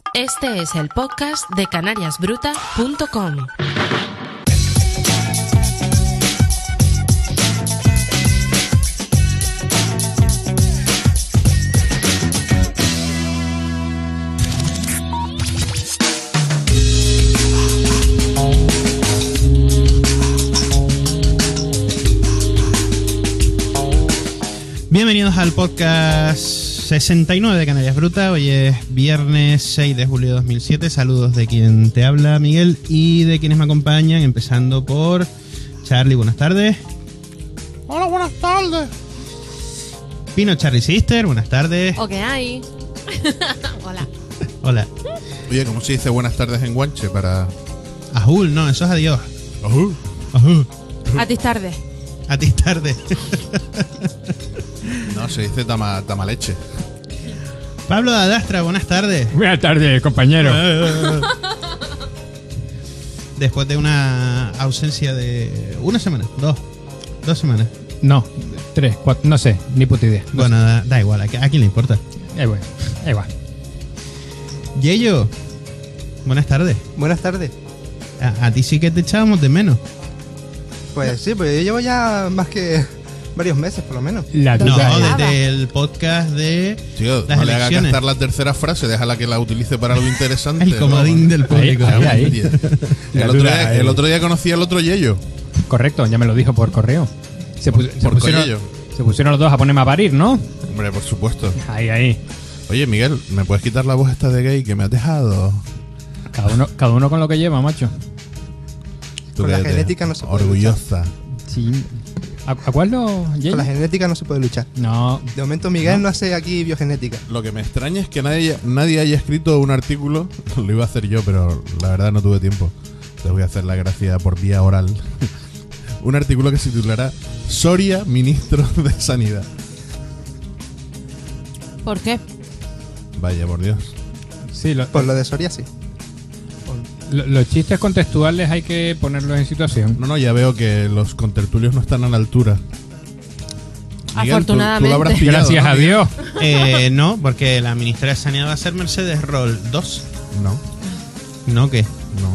Este es el podcast de canariasbruta.com. Bienvenidos al podcast 69 de Canarias Bruta. Hoy es viernes 6 de julio de 2007. Saludos de quien te habla, Miguel, y de quienes me acompañan, empezando por Charlie. Buenas tardes. Hola, buenas tardes. Pino, Charlie Sister. Buenas tardes. ¿O qué hay? Hola. Hola. Oye, ¿cómo se dice buenas tardes en guanche para...? Ajul, no, eso es adiós. Ajul. Ajul. A ti tarde. A ti tarde. No, se dice tamaleche. Pablo de Adastra, buenas tardes. Buenas tardes, compañero. Después de una ausencia de una semana, dos semanas. No, 3, 4, no sé, ni puta idea. No Bueno, da igual, ¿a quién le importa? sé. Bueno, igual. Yeyo, buenas tardes. Buenas tardes. A ti sí que te echábamos de menos. Pues sí, pues yo llevo ya más que varios meses por lo menos. La No, duda. desde el podcast de Tío, las no le haga elecciones. cantar la tercera frase, déjala que la utilice para algo interesante. El comodín del público. Ahí. La duda, El otro día conocí al otro Yeyo. Correcto, ya me lo dijo por correo. Se Por pusieron, Coyello. se pusieron los dos a ponerme a parir, ¿no? Hombre, por supuesto. Ahí. Oye, Miguel, ¿me puedes quitar la voz esta de gay que me has dejado? Cada uno con lo que lleva, macho. Tú Con la cállate. genética no se puede Orgullosa. Sí. ¿A cuál lo Jay? Con la genética no se puede luchar. No. De momento Miguel no hace aquí biogenética. Lo que me extraña es que nadie haya escrito un artículo. Lo iba a hacer yo, pero la verdad no tuve tiempo. Te voy a hacer la gracia por vía oral. Un artículo que se titulará Soria, ministro de Sanidad. ¿Por qué? Vaya, por Dios. Sí, Por lo de Soria sí. los chistes contextuales hay que ponerlos en situación. No, ya veo que los contertulios no están a la altura. Miguel, Afortunadamente. tú lo habrás pillado, Gracias ¿no, a Miguel? Dios. No, porque la ministra de Sanidad va a ser Mercedes Roll 2. No, ¿No qué? no,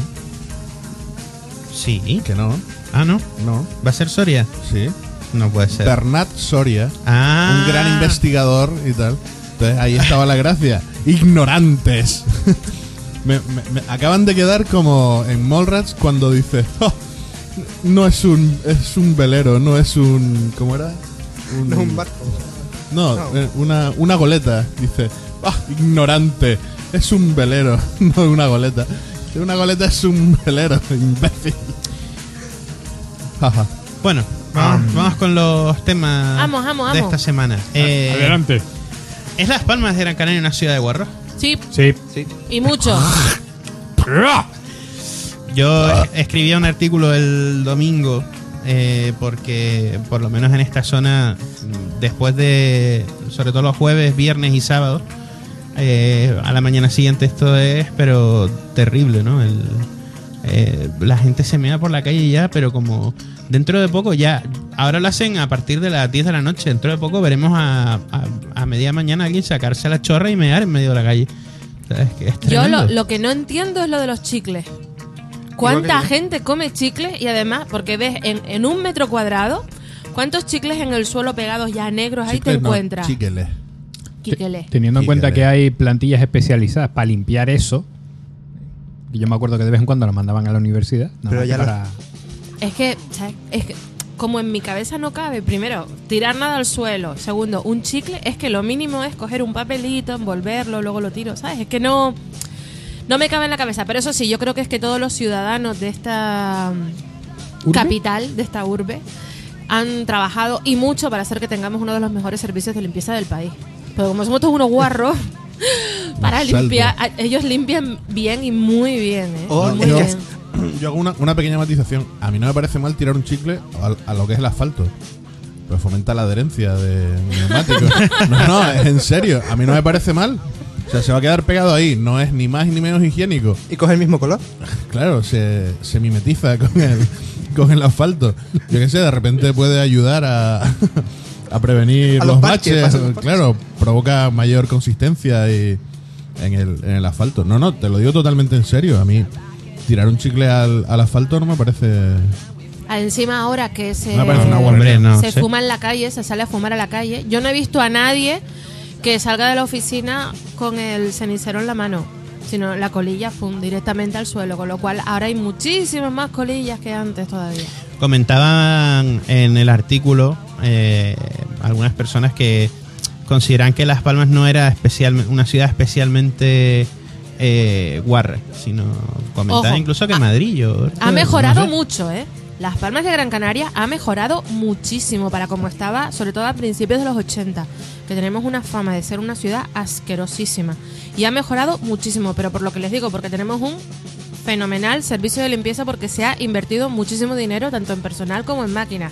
Sí. que no, Ah, ¿no? no, ¿Va a ser Soria? sí. No puede ser. Bernat Soria, Ah. un gran investigador y tal. Entonces ahí estaba la gracia. Ignorantes. me acaban de quedar como en Mallrats cuando dice, "Oh, no es un velero, no es un... ¿Cómo era? No es un barco. No, No. una goleta. Dice, ignorante, es un velero, no una goleta. Una goleta es un velero, imbécil. Jaja. Bueno, vamos con los temas Vamos. de esta semana. Adelante. ¿Es Las Palmas de Gran Canaria una ciudad de guarros? Sí, Sí. y mucho. Yo escribía un artículo el domingo porque por lo menos en esta zona, después de, sobre todo los jueves, viernes y sábados, a la mañana siguiente esto es, pero terrible, ¿no? La gente se mea por la calle ya, pero como dentro de poco ya, ahora lo hacen a partir de las 10 de la noche, dentro de poco veremos a media mañana a alguien sacarse la chorra y mear en medio de la calle. O sea, es que es Yo tremendo. lo que no entiendo es lo de los chicles. ¿Cuánta Igual que yo. gente come chicles? Y además, porque ves en un metro cuadrado, ¿cuántos chicles en el suelo pegados ya negros ahí te Chicles no, encuentras? chíqueles. Quíquele. Teniendo en Sí, cuenta que que le- hay plantillas especializadas para limpiar eso. Y yo me acuerdo que de vez en cuando lo mandaban a la universidad. nada Pero más ya que lo- para... Es que, ¿sabes? Es que como en mi cabeza no cabe, primero, tirar nada al suelo. Segundo, un chicle, es que lo mínimo es coger un papelito, envolverlo, luego lo tiro, ¿sabes? Es que no me cabe en la cabeza. Pero eso sí, yo creo que es que todos los ciudadanos de esta ¿Urbe? capital, de esta urbe, han trabajado y mucho para hacer que tengamos uno de los mejores servicios de limpieza del país. Pero como somos todos unos guarros, para Salvo. limpiar, ellos limpian bien y muy bien, ¿eh? Oh, Muy es que- bien. Yo hago una pequeña matización. A mí no me parece mal tirar un chicle a lo que es el asfalto. Pero fomenta la adherencia de neumáticos. No, es en serio. A mí no me parece mal. O sea, se va a quedar pegado ahí. No es ni más ni menos higiénico. ¿Y coge el mismo color? Claro, se mimetiza con el asfalto. Yo qué sé, de repente puede ayudar a prevenir A los los baches, baches. pasan los baches. Claro, provoca mayor consistencia y en el asfalto. No, te lo digo totalmente en serio. A mí tirar un chicle al asfalto no me parece... Encima ahora que se, Me parece una Hombre, no se sé. fuma en la calle, se sale a fumar a la calle. Yo no he visto a nadie que salga de la oficina con el cenicero en la mano, sino la colilla directamente al suelo, con lo cual ahora hay muchísimas más colillas que antes todavía. Comentaban en el artículo algunas personas que consideran que Las Palmas no era una ciudad especialmente guarra, sino comentaban Ojo, incluso que Madrid. Ha mejorado no sé. mucho, ¿eh? Las Palmas de Gran Canaria ha mejorado muchísimo para como estaba, sobre todo a principios de los 80, que tenemos una fama de ser una ciudad asquerosísima. Y ha mejorado muchísimo, pero por lo que les digo, porque tenemos un fenomenal servicio de limpieza, porque se ha invertido muchísimo dinero, tanto en personal como en máquinas.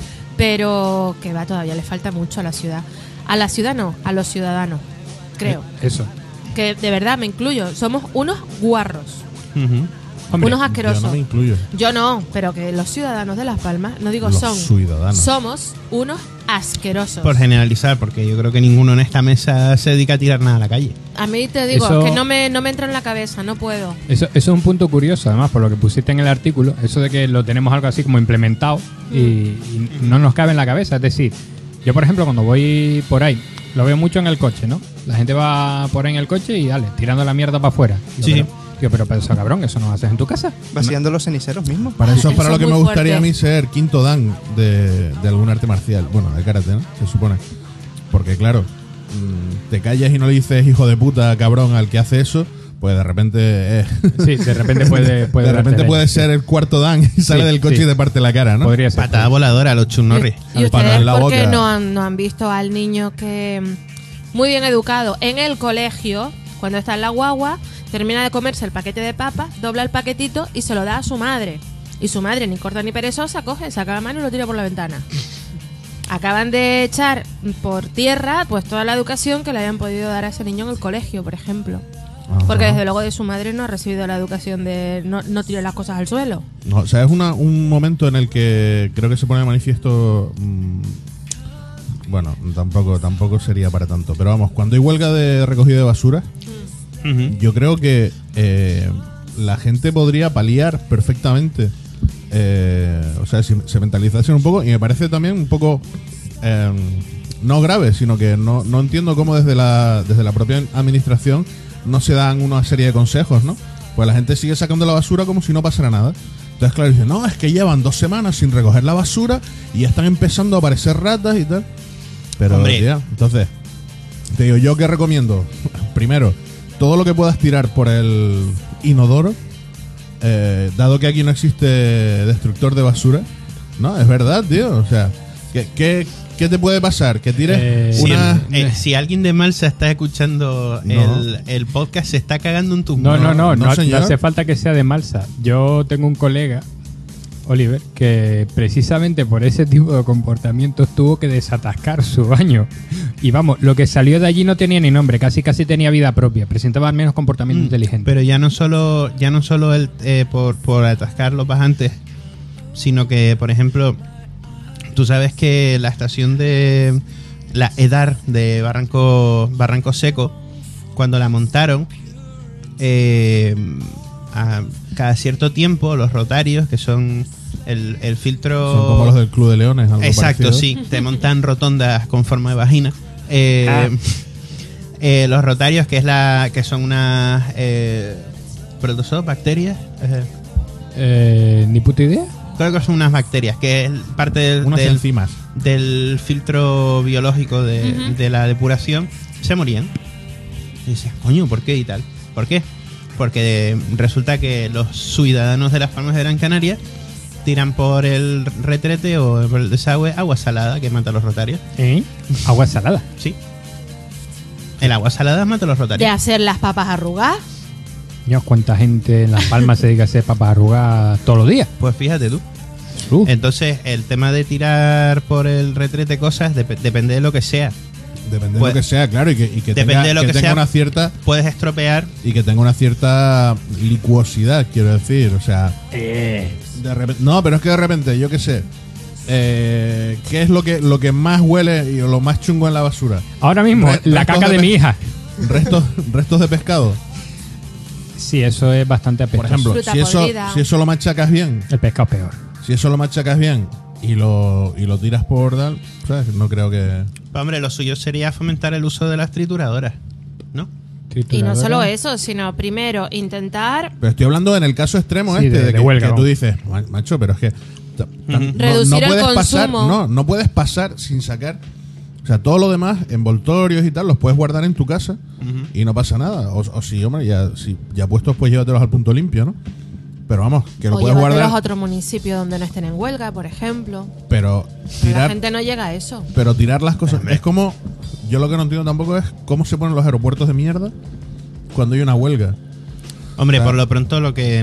Pero que va, todavía le falta mucho a la ciudad. A la ciudad no, a los ciudadanos, creo. Eso. Que de verdad me incluyo, somos unos guarros, Ujú. Hombre, unos asquerosos. Yo no me incluyo. Yo no, pero que los ciudadanos de Las Palmas, no digo Los son, ciudadanos. somos unos asquerosos. Por generalizar, porque yo creo que ninguno en esta mesa se dedica a tirar nada a la calle. A mí te digo, Eso- que no me entra en la cabeza, no puedo. Eso es un punto curioso, además, por lo que pusiste en el artículo, eso de que lo tenemos algo así como implementado y no nos cabe en la cabeza. Es decir, yo, por ejemplo, cuando voy por ahí, lo veo mucho en el coche, ¿no? La gente va por ahí en el coche y, dale, tirando la mierda para afuera. Sí. Pero eso, cabrón, eso no lo haces en tu casa. Vaciando los ceniceros mismos. Para eso es para Eso lo que es me muy gustaría fuerte. a mí ser quinto dan de algún arte marcial. Bueno, de karate, ¿no? Se supone. Porque claro, te callas y no le dices hijo de puta, cabrón, al que hace eso, pues de repente... Sí, de repente puede de repente darte puede leña, ser el cuarto dan y sale Sí, del coche sí. y te parte la cara, ¿no? Podría ser. Patada voladora a los Chuck Norris. ¿Y Para ustedes en la por qué boca. no han visto al niño que, muy bien educado, en el colegio, cuando está en la guagua, termina de comerse el paquete de papas, dobla el paquetito y se lo da a su madre? Y su madre, ni corta ni perezosa, coge, saca la mano y lo tira por la ventana. Acaban de echar por tierra pues toda la educación que le habían podido dar a ese niño en el colegio, por ejemplo. Ajá. Porque desde luego de su madre no ha recibido la educación de no tire las cosas al suelo. No, o sea, es un momento en el que creo que se pone de manifiesto... bueno, tampoco sería para tanto. Pero vamos, cuando hay huelga de recogida de basura, Ujú. yo creo que la gente podría paliar perfectamente. O sea, si se mentalizasen un poco. Y me parece también un poco... no grave, sino que no entiendo cómo desde la propia administración no se dan una serie de consejos, ¿no? Pues la gente sigue sacando la basura como si no pasara nada. Entonces, claro, dicen, no, es que llevan 2 semanas sin recoger la basura y ya están empezando a aparecer ratas y tal. Pero, Hombre. tía, entonces, te digo, ¿yo qué recomiendo? Primero, todo lo que puedas tirar por el inodoro, dado que aquí no existe destructor de basura, ¿no? Es verdad, tío. O sea, ¿qué te puede pasar? Que tires una... Si alguien de Malsa está escuchando No. el podcast, se está cagando en tus No, manos. no señor. hace falta que sea de Malsa. Yo tengo un colega, Oliver, que precisamente por ese tipo de comportamientos tuvo que desatascar su baño. Y vamos, lo que salió de allí no tenía ni nombre, casi tenía vida propia, presentaba al menos comportamiento inteligente. Pero ya no solo el, por atascar los bajantes, sino que, por ejemplo, tú sabes que la estación de la EDAR de Barranco Seco, cuando la montaron, a cada cierto tiempo los rotarios, que son el filtro... Son como los del Club de Leones, algo Exacto, parecido. sí, te montan rotondas con forma de vagina. Los rotarios, que son unas protozoos, bacterias. Ni puta idea. Creo que son unas bacterias, que es parte Unas enzimas. del filtro biológico de la depuración, se morían. Y dices, coño, ¿por qué y tal? ¿Por qué? Porque resulta que los ciudadanos de Las Palmas de Gran Canaria tiran por el retrete o por el desagüe agua salada que mata a los rotarios. Agua salada. Sí. El agua salada mata a los De rotarios. hacer las papas arrugadas. Dios, cuánta gente en Las Palmas se dedica a hacer papas arrugadas todos los días. Pues fíjate tú. Uf. Entonces, el tema de tirar por el retrete cosas depende de lo que sea. Depende Pues- de lo que sea, claro, y que Depende tenga, de lo que que tenga sea. una cierta Puedes estropear. y que tenga una cierta licuosidad, quiero decir, o sea, de repente, no, pero es que de repente, yo qué sé, ¿qué es lo que más huele y lo más chungo en la basura? Ahora mismo, la Restos caca de de pe- mi hija. restos de pescado. Sí, eso es bastante Por apestoso. ejemplo, Fruta si podrida. eso lo machacas bien, El pescado es peor. si eso lo machacas bien y lo tiras por tal, ¿sabes? No creo que... Pues, hombre, lo suyo sería fomentar el uso de las trituradoras, ¿no? Y no solo eso, sino primero intentar Pero estoy hablando en el caso extremo Sí, de que, huelga, que tú vamos. dices, macho, pero es que Reducir el puedes pasar, consumo. no puedes pasar sin sacar. O sea, todo lo demás, envoltorios y tal, los puedes guardar en tu casa y no pasa nada. O si, hombre, ya puestos, pues llévatelos al punto limpio, ¿no? Pero vamos, que lo o puedes llévatelos guardar. a otro municipio donde no estén en huelga, por ejemplo. Pero Pero la tirar, gente no llega a eso. pero tirar las cosas. Es como. Yo lo que no entiendo tampoco es cómo se ponen los aeropuertos de mierda cuando hay una huelga. Hombre, Claro. por lo pronto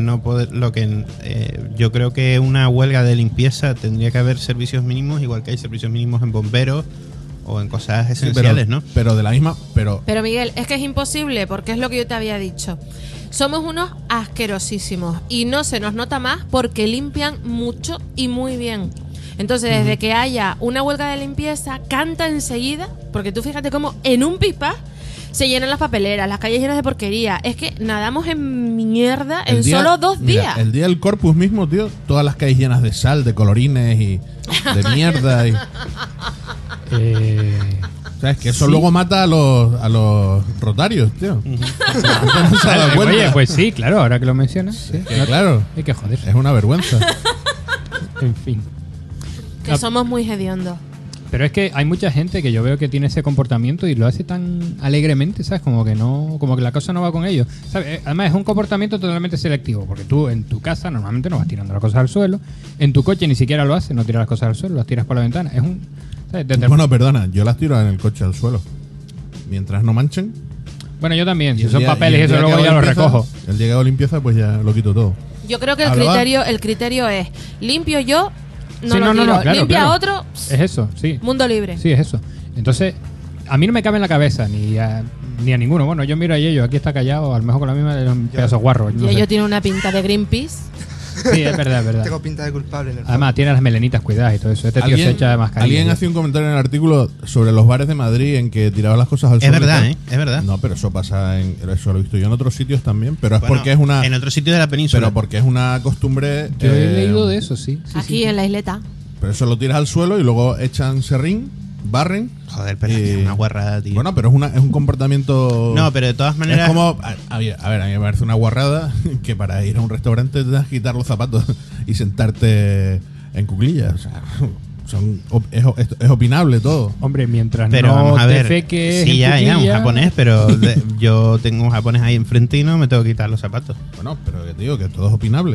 yo creo que una huelga de limpieza tendría que haber servicios mínimos, igual que hay servicios mínimos en bomberos o en cosas Sí, esenciales, ¿no? Pero de la misma. Pero Pero Miguel, es que es imposible, porque es lo que yo te había dicho. Somos unos asquerosísimos y no se nos nota más porque limpian mucho y muy bien. Entonces, desde que haya una huelga de limpieza, canta enseguida, porque tú fíjate cómo en un pipa se llenan las papeleras, las calles llenas de porquería. Es que nadamos en mierda en solo 2 mira, días. el día del Corpus mismo, tío, todas las calles llenas de sal, de colorines y de mierda. ¿Sabes? Que eso Sí. luego mata a los rotarios, tío. No se ha dado cuenta. Oye, pues sí, claro, ahora que lo mencionas. Sí. Que claro, Hay que joder. es una vergüenza. En fin. Que somos muy hediondos. Pero es que hay mucha gente que yo veo que tiene ese comportamiento y lo hace tan alegremente, ¿sabes? Como que la cosa no va con ellos. ¿Sabes? Además es un comportamiento totalmente selectivo, porque tú en tu casa normalmente no vas tirando las cosas al suelo, en tu coche ni siquiera lo haces, no tiras las cosas al suelo, las tiras por la ventana. Es un... ¿sabes? Bueno, perdona, yo las tiro en el coche al suelo. Mientras no manchen. Bueno, yo también, Y si el son día- papeles y el eso día luego que ya hago los limpieza, recojo. El día que hago limpieza, pues ya lo quito todo. Yo creo que ¿Algo va? el criterio es limpio yo, no Sí, lo tiro. claro, Limpia claro. otro, Es eso, sí. mundo libre. Sí, es eso. Entonces, a mí no me cabe en la cabeza ni a ninguno. Bueno, yo miro a Yello, aquí está callado, a lo mejor con la misma de un pedazo guarro. Y No sé. ellos tienen una pinta de Greenpeace. Sí, es verdad, es verdad. Tengo pinta de culpable en el Además, tiene las melenitas cuidadas y todo eso. Este tío se echa mascarilla. alguien tío. hacía un comentario en el artículo sobre los bares de Madrid en que tiraban las cosas al Es suelo. y verdad, tal. Es verdad. No, pero eso pasa eso lo he visto yo en otros sitios también, pero es Bueno, porque es una en otro sitio de la península. pero porque es una costumbre. Yo he leído de eso, sí. Sí, Aquí sí. en la isleta. Pero eso lo tiras al suelo y luego echan serrín, barren. Joder, pero es una guarrada, tío. Bueno, pero es un comportamiento. No, pero de todas maneras. Es como. A ver, a mí me parece una guarrada que para ir a un restaurante te das que quitar los zapatos y sentarte en cuclillas. O sea, es opinable todo. Hombre, mientras Pero no vamos a te ver. feques Sí, en ya, un cuclilla- japonés, pero yo tengo un japonés ahí enfrente y no me tengo que quitar los zapatos. Bueno, pero que te digo que todo es opinable.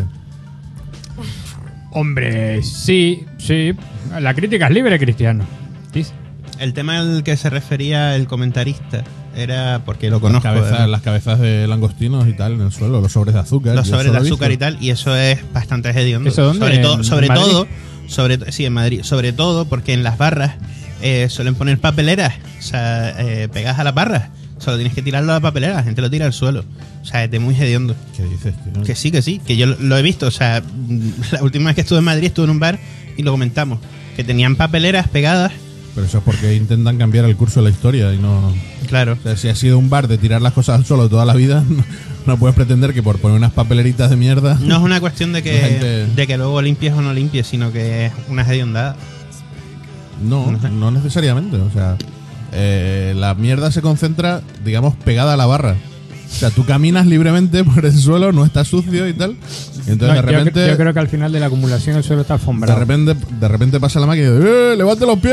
Hombre, sí, sí. La crítica es libre, Cristiano. Dice. El tema al que se refería el comentarista era porque lo Las conozco. las cabezas de langostinos y tal en el suelo, los sobres de azúcar. los yo sobres eso de lo he azúcar y visto. tal, y eso es bastante hediondo. ¿Eso dónde? Sobre ¿En Madrid? todo, sí, en Madrid, sobre todo porque en las barras suelen poner papeleras, o sea, pegadas a las barras. Solo tienes que tirarlo a la papelera, la gente lo tira al suelo. O sea, es de muy hediondo. ¿Qué dices, tío? Que sí, que yo lo he visto. O sea, la última vez que estuve en Madrid estuve en un bar y lo comentamos. Que tenían papeleras pegadas. Pero eso es porque intentan cambiar el curso de la historia y no. Claro. O sea, si ha sido un bar de tirar las cosas al suelo toda la vida, no puedes pretender que por poner unas papeleritas de mierda. No es una cuestión de La gente- de que luego limpies o no limpies, sino que es una hediondada. No necesariamente. O sea, la mierda se concentra, digamos, pegada a la barra. O sea, tú caminas libremente por el suelo, no está sucio y tal. Y entonces No, de repente. yo creo que al final de la acumulación el suelo está alfombrado. de repente pasa la máquina y ¡levante los pies!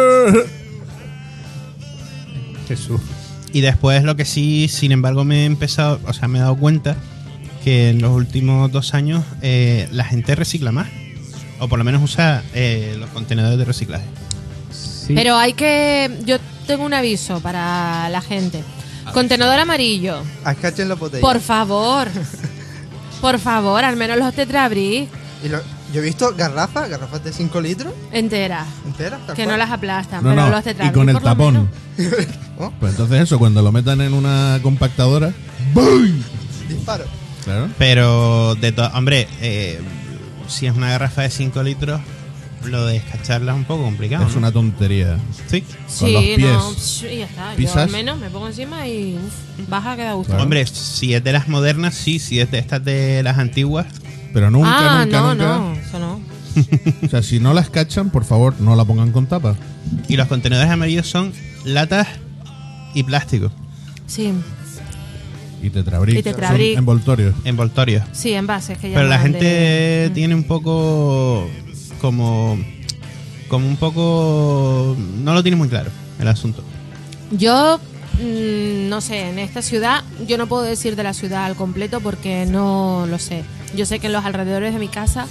Jesús. Y después lo que sí, sin embargo, me he dado cuenta que en los últimos 2 años la gente recicla más. O por lo menos usa los contenedores de reciclaje. Sí. Pero yo tengo un aviso para la gente. Contenedor amarillo. Escachen la botella. Por favor. Por favor, al menos los tetrabris Yo he visto garrafas de 5 litros enteras. enteras. tal Que cual. no las aplastan, No, pero no, los y tetrabris con el por lo tapón. menos. ¿Oh? Pues entonces eso, cuando lo metan en una compactadora, Disparo. claro. Pero, hombre, si es una garrafa de 5 litros, Lo de escacharla es un poco complicado. Es ¿no? una tontería. Sí. Con los pies. no, y ya está. Yo pisas. al menos me pongo encima y baja que da gusto. Claro. Hombre, si es de las modernas, sí. Si es de estas de las antiguas, Pero nunca, nunca, no, nunca. no, eso no. O sea, si no la escachan, por favor, no la pongan con tapa. y los contenedores amarillos son latas y plástico, Sí, Y Tetrabric. Y Tetrabric. Son envoltorios. envoltorios. sí, envases que ya Pero la van gente de- tiene un poco como un poco no lo tiene muy claro el asunto. Yo, no sé, en esta ciudad, yo no puedo decir de la ciudad al completo porque no lo sé. Yo sé que en los alrededores de mi casa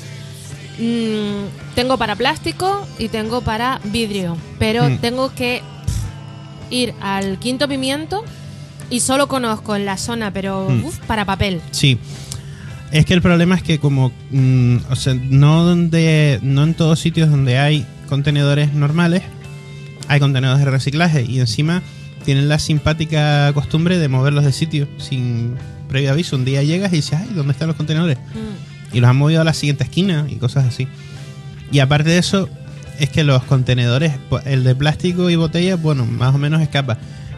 tengo para plástico y tengo para vidrio, pero tengo que ir al Quinto Pimiento y solo conozco en la zona, pero para papel. Sí. Es que el problema es que como o sea, no en todos sitios donde hay contenedores normales hay contenedores de reciclaje y encima tienen la simpática costumbre de moverlos de sitio sin previo aviso. Un día llegas y dices, ay, ¿dónde están los contenedores? Y los han movido a la siguiente esquina y cosas así. Y aparte de eso, es que los contenedores, el de plástico y botella, bueno, más o menos escapa.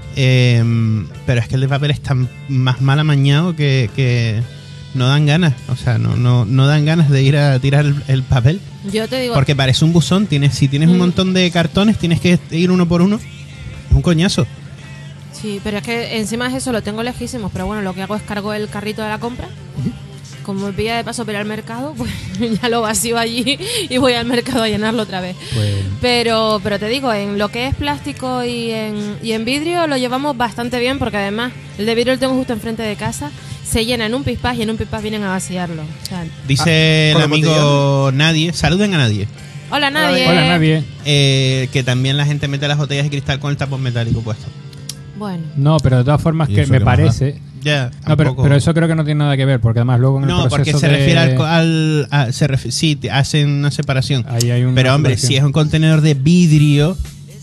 Pero es que el de papel es tan más mal amañado que no dan ganas. O sea, no dan ganas de ir a tirar el papel. Yo te digo, Porque parece un buzón. Si tienes un montón de cartones, tienes que ir uno por uno. Es un coñazo. sí, pero es que encima de eso lo tengo lejísimos, pero bueno, lo que hago es cargo el carrito de la compra. Como me pilla de paso para ir al mercado, pues ya lo vacío allí y voy al mercado a llenarlo otra vez. Pues, Pero te digo, en lo que es plástico y en vidrio lo llevamos bastante bien porque además el de vidrio lo tengo justo enfrente de casa, se llena en un pispás y en un pispás vienen a vaciarlo. O sea, Dice el ¿con amigo Nadie. Saluden a Nadie. hola nadie. hola, nadie. Que también la gente mete las botellas de cristal con el tapón metálico puesto. Bueno, No, pero de todas formas ¿Y que eso me qué más da? parece... Ya, No, tampoco. pero eso creo que no tiene nada que ver, porque además luego en el No, porque proceso se refiere de- sí, hacen una separación. Ahí hay una Pero hombre, separación. si es un contenedor de vidrio,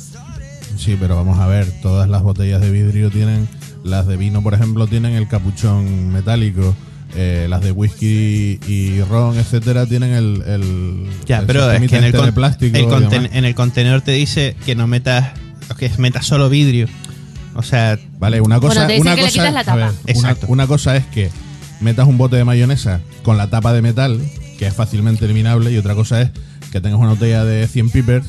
Sí, pero vamos a ver, todas las botellas de vidrio tienen, las de vino, por ejemplo, tienen el capuchón metálico. Las de whisky y ron, etcétera, tienen el pero es que en sistemita de plástico. y demás. en el contenedor te dice que no metas, que metas solo vidrio. O sea, Vale, una cosa, Bueno, te dice una que le cosa, quitas la a tapa. ver, Exacto. una cosa es que metas un bote de mayonesa con la tapa de metal, que es fácilmente eliminable, y otra cosa es que tengas una botella de 100 pipers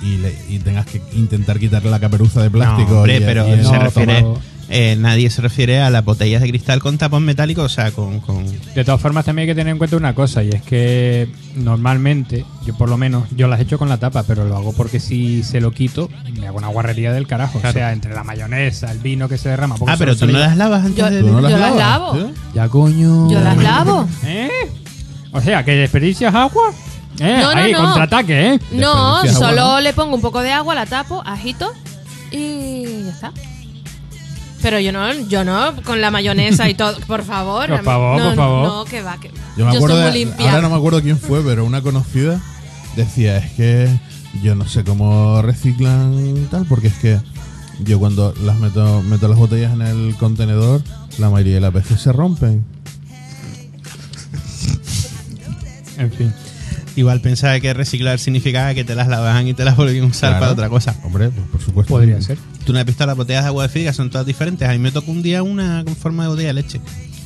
y tengas que intentar quitarle la caperuza de plástico. no, hombre, y- pero y el- No, se refiere, pero- nadie se refiere a las botellas de cristal con tapón metálico, o sea, con De todas formas también hay que tener en cuenta una cosa, y es que normalmente, yo por lo menos, yo las echo con la tapa, pero lo hago porque si se lo quito, me hago una guarrería del carajo. Claro. O sea, entre la mayonesa, el vino que se derrama. porque pero solo tú no sale- las lavas antes Yo- de... ¿Tú no las Yo las lavas, lavo. tío? Ya, coño. yo las lavo. ¿Eh? O sea, que desperdicias agua. No, Ahí, no. contraataque, ¿eh? No, Desperdicias agua, solo ¿no? le pongo un poco de agua, la tapo, ajito y ya está. Pero yo no, con la mayonesa y todo, por favor. Por favor, no, por favor. No, que va, que Yo me acuerdo soy muy de, limpia. ahora no me acuerdo quién fue, pero una conocida decía, es que yo no sé cómo reciclan tal, porque es que yo cuando meto las botellas en el contenedor, la mayoría de las veces se rompen. En fin. Igual pensaba que reciclar significaba que te las lavaban y te las volvían a usar Claro. para otra cosa. Hombre, pues por supuesto. Podría ser. Tú no has visto las botellas de agua de Friga, son todas diferentes. A mí me tocó un día una con forma de botella de leche.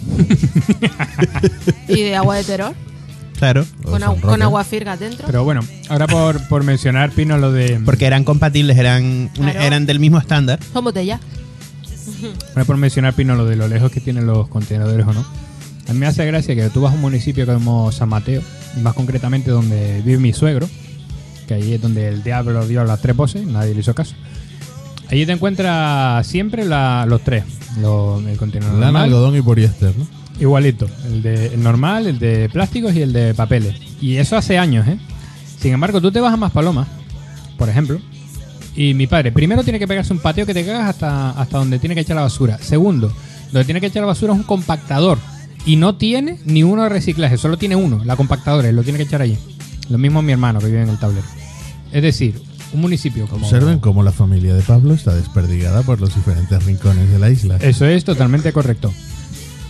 Y de agua de terror, O Claro. con, son con roques. agua firga dentro. Pero bueno, ahora por mencionar, Pino, lo de... Porque eran compatibles, eran Claro. del mismo estándar. Son botellas. Ahora por mencionar, Pino, lo de lo lejos que tienen los contenedores o no. A mí me hace gracia que tú vas a un municipio como San Mateo, y más concretamente donde vive mi suegro, que ahí es donde el diablo dio las tres voces, nadie le hizo caso. Allí te encuentras siempre los tres. El contenedor Lana, normal, algodón y poliéster, ¿no? igualito. El normal, el de plásticos y el de papeles. Y eso hace años, ¿eh? Sin embargo, tú te vas a Maspalomas, por ejemplo, y mi padre primero tiene que pegarse un pateo que te cagas hasta donde tiene que echar la basura. Segundo, donde tiene que echar la basura es un compactador. Y no tiene ni uno de reciclaje, solo tiene uno, la compactadora, y lo tiene que echar allí. Lo mismo mi hermano que vive en el tablero. Es decir, un municipio como... Observen cómo la familia de Pablo está desperdigada por los diferentes rincones de la isla. Eso es totalmente correcto.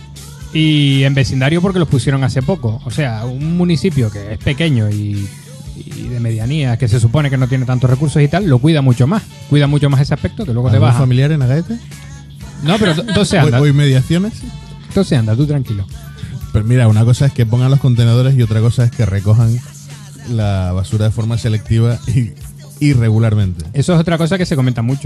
Y en vecindario porque los pusieron hace poco. O sea, un municipio que es pequeño y y de medianía, que se supone que no tiene tantos recursos y tal, lo cuida mucho más ese aspecto, que luego te ¿Algún baja. familiar en Agaete? No, pero todo se anda, ¿O inmediaciones? todo se anda, tú tranquilo. Pero mira, una cosa es que pongan los contenedores y otra cosa es que recojan la basura de forma selectiva y regularmente. Eso es otra cosa que se comenta mucho.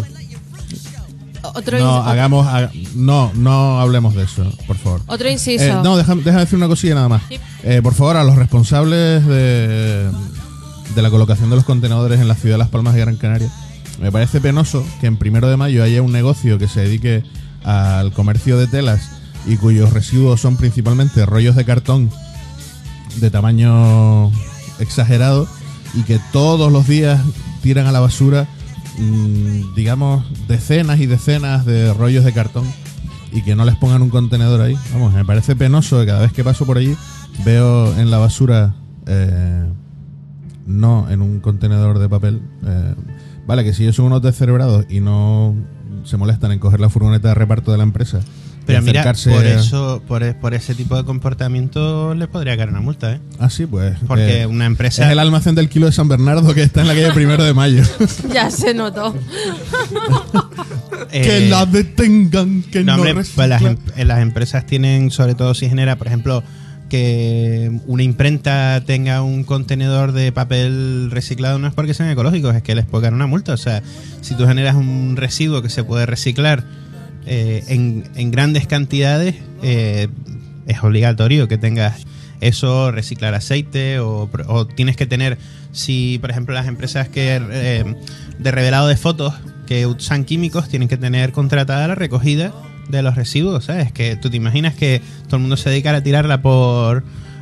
No hablemos de eso, por favor. Otro inciso. Déjame decir una cosilla nada más. Sí. Por favor, a los responsables de la colocación de los contenedores en la ciudad de Las Palmas de Gran Canaria, me parece penoso que en 1 de mayo haya un negocio que se dedique al comercio de telas y cuyos residuos son principalmente rollos de cartón de tamaño exagerado y que todos los días tiran a la basura digamos decenas y decenas de rollos de cartón y que no les pongan un contenedor ahí. Vamos, me parece penoso que cada vez que paso por allí veo en la basura no en un contenedor de papel. Vale, que si ellos son unos descerebrados y no se molestan en coger la furgoneta de reparto de la empresa. Pero mira, acercarse por eso, por ese tipo de comportamiento les podría caer una multa, ¿eh? Ah, sí, pues. Porque una empresa... Es el almacén del kilo de San Bernardo que está en la calle 1 de mayo. Ya se notó. Que la detengan, que no, hombre, pues reciclan. las empresas tienen, sobre todo si genera, por ejemplo, que una imprenta tenga un contenedor de papel reciclado, no es porque sean ecológicos, es que les puede caer una multa. O sea, si tú generas un residuo que se puede reciclar en grandes cantidades, es obligatorio que tengas eso, reciclar aceite o tienes que tener, si por ejemplo las empresas que de revelado de fotos que usan químicos tienen que tener contratada la recogida de los residuos, ¿sabes? Que tú te imaginas que todo el mundo se dedicara a tirarla por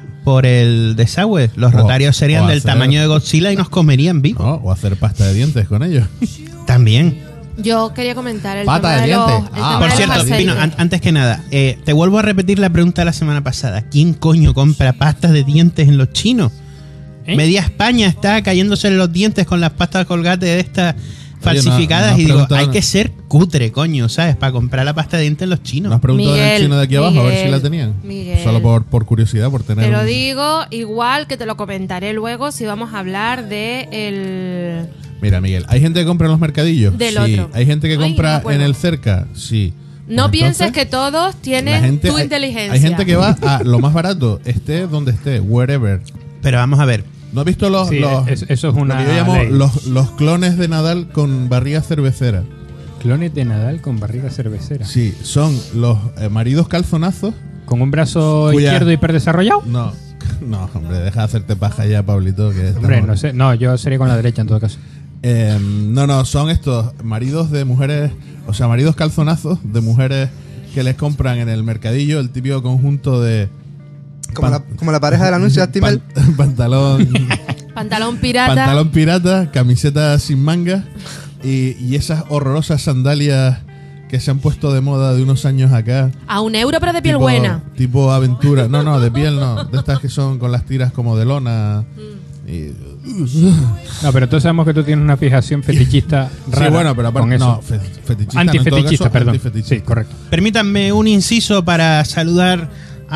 el desagüe. Los rotarios serían del tamaño de Godzilla y nos comerían vivos. No, o hacer pasta de dientes con ellos. También. Yo quería comentar el Pata tema de de los, diente. el Ah, tema Por de cierto, los Pino, aceites. antes que nada, te vuelvo a repetir la pregunta de la semana pasada. ¿Quién coño compra pastas de dientes en los chinos? ¿Eh? Media España está cayéndose los dientes con las pastas Colgate de estas Oye, falsificadas no has y digo, preguntado- hay que ser cutre, coño, ¿sabes? Para comprar la pasta de dientes en los chinos. Nos preguntó en el Miguel, chino de aquí abajo a ver si Miguel, la tenían. Miguel. Solo por curiosidad, por tener. Te lo un- digo igual que te lo comentaré luego si vamos a hablar de el... Mira, Miguel, ¿hay gente que compra en los mercadillos? Del Sí. otro. ¿Hay gente que Ay, no me compra acuerdo. en el cerca? Sí. No Pues pienses entonces, que todos la tienen gente- tu hay- inteligencia. Hay gente que va a lo más barato, esté donde esté, wherever. Pero vamos a ver. ¿No has visto los, Sí, eso es lo una que yo llamo ley. los clones de Nadal con barriga cervecera? Clones de Nadal con barriga cervecera. Sí, son los maridos calzonazos. Con un brazo Cuya- izquierdo hiperdesarrollado. No, no, hombre, deja de hacerte paja ya, Pablito. Que Hombre, estamos- no sé. No, yo sería con la derecha en todo caso. No, son estos maridos de mujeres, o sea, maridos calzonazos de mujeres que les compran en el mercadillo el típico conjunto de Como la pareja del anuncio de Actimel. pantalón Pantalón pirata. pantalón pirata, camiseta sin mangas y esas horrorosas sandalias que se han puesto de moda de unos años acá. A €1, pero de piel tipo, buena. tipo aventura. No, de piel no. De estas que son con las tiras como de lona. Y- No, pero todos sabemos que tú tienes una fijación fetichista rara. sí, bueno, pero con aparte, eso. no, fetichista. no, en todo Antifetichista, caso, perdón. antifetichista. Sí, correcto. Permítanme un inciso para saludar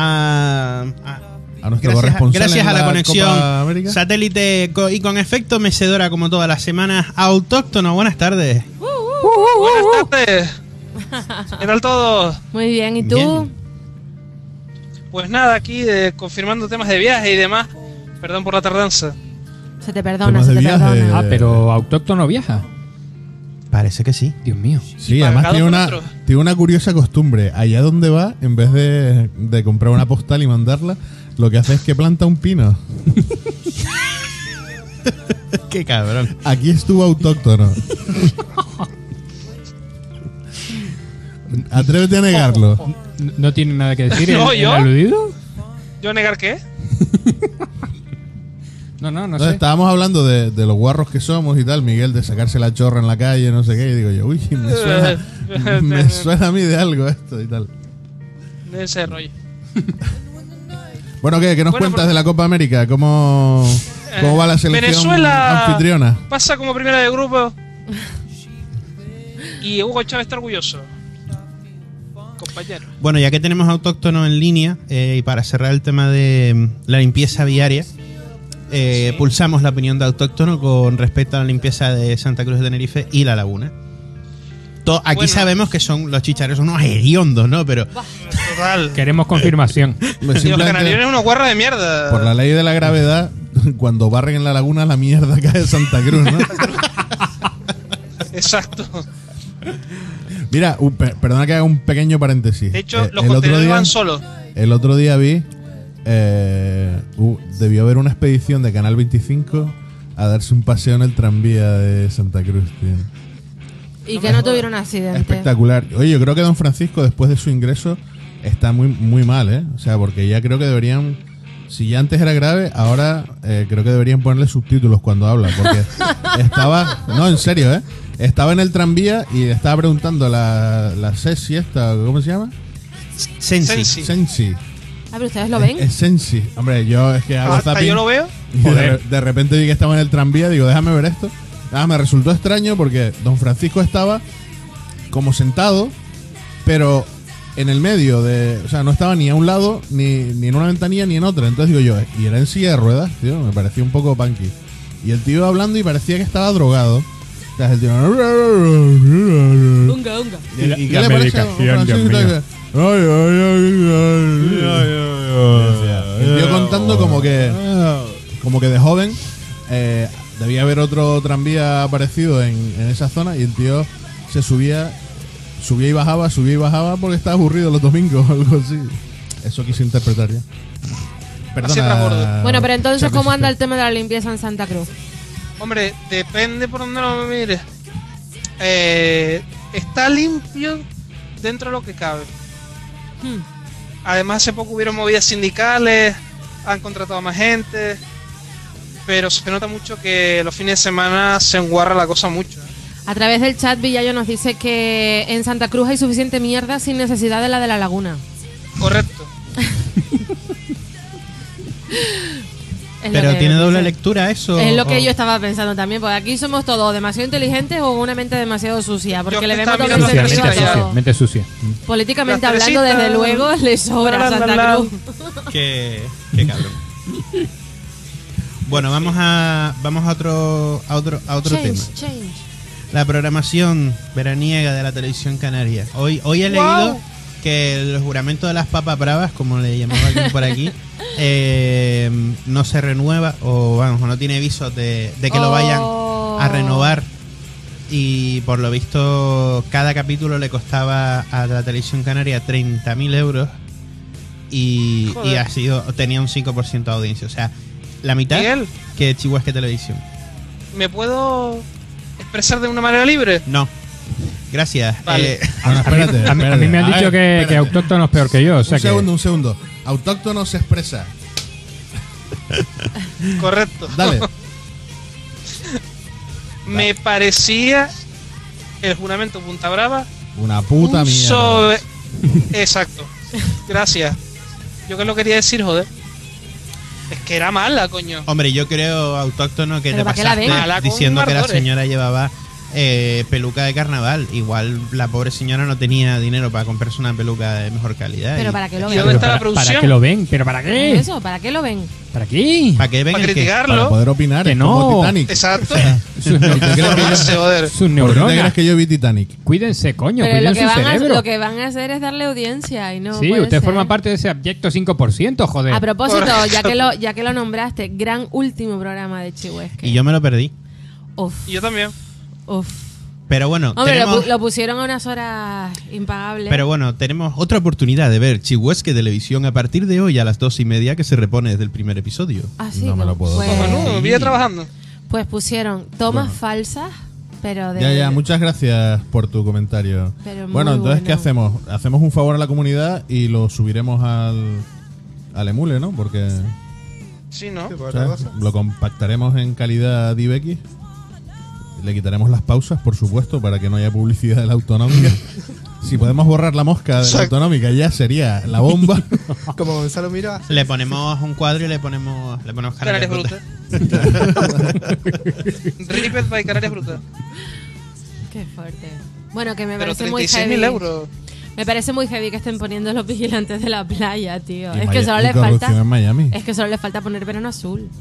a nuestro corresponsal gracias en a la la conexión Copa América. satélite y con efecto mecedora como todas las semanas. Autóctono, buenas tardes. Buenas tardes. ¿Qué tal todo? Muy bien, ¿y tú? Bien. Pues nada, aquí confirmando temas de viaje y demás. Perdón por la tardanza. Se te perdona, Temas se de te viaje. perdona. Ah, pero autóctono viaja. Parece que sí. Dios mío. Sí, además pagado por otro. tiene una curiosa costumbre. Allá donde va, en vez de comprar una postal y mandarla, lo que hace es que planta un pino. Qué cabrón. Aquí estuvo autóctono. Atrévete a negarlo. ¿No tiene nada que decir No, el ¿yo? aludido? ¿Yo negar qué? No Entonces, sé. estábamos hablando de los guarros que somos y tal, Miguel, de sacarse la chorra en la calle, no sé qué, y digo yo, uy, me suena a mí de algo esto y tal. De ese rollo. Bueno, ¿qué nos Bueno, cuentas de la Copa América? ¿Cómo va la selección Venezuela anfitriona? pasa como primera de grupo. Y Hugo Chávez está orgulloso. Compañero. Bueno, ya que tenemos autóctono en línea y para cerrar el tema de la limpieza viaria, pulsamos la opinión de Autóctono con respecto a la limpieza de Santa Cruz de Tenerife y la laguna. Aquí Bueno. sabemos que son los chicharros son unos hediondos, ¿no? Pero Total. Queremos confirmación. Pues Y los simplemente, canarios una guarra de mierda. por la ley de la gravedad, cuando barren en la laguna, la mierda cae de Santa Cruz, ¿no? Exacto. Mira, perdona que haga un pequeño paréntesis. De hecho, los el otro contenedores día, van solos. el otro día vi, debió haber una expedición de Canal 25 a darse un paseo en el tranvía de Santa Cruz, tío. Y que no tuvieron accidente. Espectacular. Oye, yo creo que Don Francisco, después de su ingreso, está muy, muy mal, ¿eh? O sea, porque ya creo que deberían... Si ya antes era grave, ahora creo que deberían ponerle subtítulos cuando habla. Porque estaba... No, en serio, ¿eh? Estaba en el tranvía y le estaba preguntando la Ceci esta, ¿cómo se llama? Sensi. Sensi. Sensi. Ah, pero ustedes lo ven. Es Sensi. Hombre, yo es que hago Hasta zapping yo lo veo. y de repente vi que estaba en el tranvía. Digo, déjame ver esto. Me resultó extraño porque Don Francisco estaba como sentado, pero en el medio de... O sea, no estaba ni a un lado, ni en una ventanilla, ni en otra. Entonces digo yo, y era en silla de ruedas, tío. Me parecía un poco punky. Y el tío iba hablando y parecía que estaba drogado. O sea, el tío... Unga, unga. ¿Y La- qué la le parece a medicación, Francisco? Dios mío. El tío contando como que de joven debía haber otro tranvía aparecido en esa zona y el tío se subía y bajaba porque estaba aburrido los domingos o algo así. Eso quise interpretar ya. Así transbordo. Bueno, pero entonces, Charlie ¿cómo anda el Sister. tema de la limpieza en Santa Cruz? Hombre, depende por donde lo mires. Está limpio dentro de lo que cabe. Hmm. Además, hace poco hubieron movidas sindicales, han contratado a más gente, pero se nota mucho que los fines de semana se enguarra la cosa mucho. A través del chat, Villayo nos dice que en Santa Cruz hay suficiente mierda sin necesidad de la laguna. Correcto. Es lo Pero que tiene nos doble dice. lectura eso. Es lo que o- yo estaba pensando también, porque aquí somos todos demasiado inteligentes o una mente demasiado sucia, porque Yo le que vemos estaba doble mirando Sucia, hacia sentido arriba a ya. todo. mente sucia. Políticamente Las hablando, fresitas. desde luego, le sobra a Santa Cruz. Qué cabrón. Bueno, vamos a otro tema. Change. La programación veraniega de la televisión canaria. Hoy he leído que el juramento de las papas bravas, como le llamaba alguien por aquí, no se renueva o vamos, no tiene visos de que lo vayan a renovar. Y por lo visto, cada capítulo le costaba a la televisión canaria 30.000 euros y Joder. tenía un 5% de audiencia. O sea, la mitad Miguel, que Chihuahua Televisión. ¿me puedo expresar de una manera libre? No. Gracias. Vale. Bueno, espérate, A mí me han espérate. dicho A ver, que espérate. Autóctono es peor que yo. O sea Un segundo. Autóctono se expresa. Correcto. Dale. Me parecía el juramento Punta Brava Una puta un mierda. Exacto. Gracias. Yo que lo quería decir, joder. Es que era mala, coño. Hombre, yo creo, Autóctono, que Pero te ¿para qué la pasaste ven? Mala con diciendo que la ardores. señora llevaba peluca de carnaval. Igual la pobre señora no tenía dinero para comprarse una peluca de mejor calidad. Pero y- ¿para qué lo ¿Y ven? dónde está la ¿Para producción? qué lo ven? ¿Pero para qué? Eso, ¿para qué lo ven? ¿Para qué? ¿Para qué ven Para el qué? Para criticarlo. poder opinar. Que es no. como Titanic. Exacto. Sus ¿Por qué crees que yo- Formarse, joder. Sus ¿Por qué te crees neuronas. que yo vi Titanic? Cuídense, coño. Pero Cuiden su cerebro. lo que van a hacer es darle audiencia y no Sí, puede usted ser. forma parte de ese abyecto 5%, joder. A propósito, Correcto. ya que lo nombraste, gran último programa de Chihuesque. Y yo me lo perdí. Uf, Y yo también. uf. Pero bueno, Hombre, tenemos, lo pusieron a unas horas impagables. pero bueno, tenemos otra oportunidad de ver Chihuesque Televisión a partir de hoy a las 2:30, que se repone desde el primer episodio. Así No me lo puedo pues, Bueno, me vi trabajando. pues pusieron tomas Bueno. falsas, pero de... Ya, muchas gracias por tu comentario. Pero muy Bueno, entonces, ¿qué bueno. hacemos? Hacemos un favor a la comunidad y lo subiremos al emule, ¿no? Porque Sí, ¿no? o sea, lo compactaremos en calidad DivX. Le quitaremos las pausas, por supuesto, para que no haya publicidad de la autonómica. Si podemos borrar la mosca de la Exacto. autonómica, ya sería la bomba. Como Gonzalo Mira. Le ponemos un cuadro y le ponemos Canarias Brutas. Brutas. Ripped by Canarias Brutas. Qué fuerte. Bueno, que me Pero parece muy 36.000 heavy. euros. Me parece muy heavy que estén poniendo los vigilantes de la playa, tío. Y Es que solo y le corrupción falta... en Miami. Es que solo le falta poner verano azul.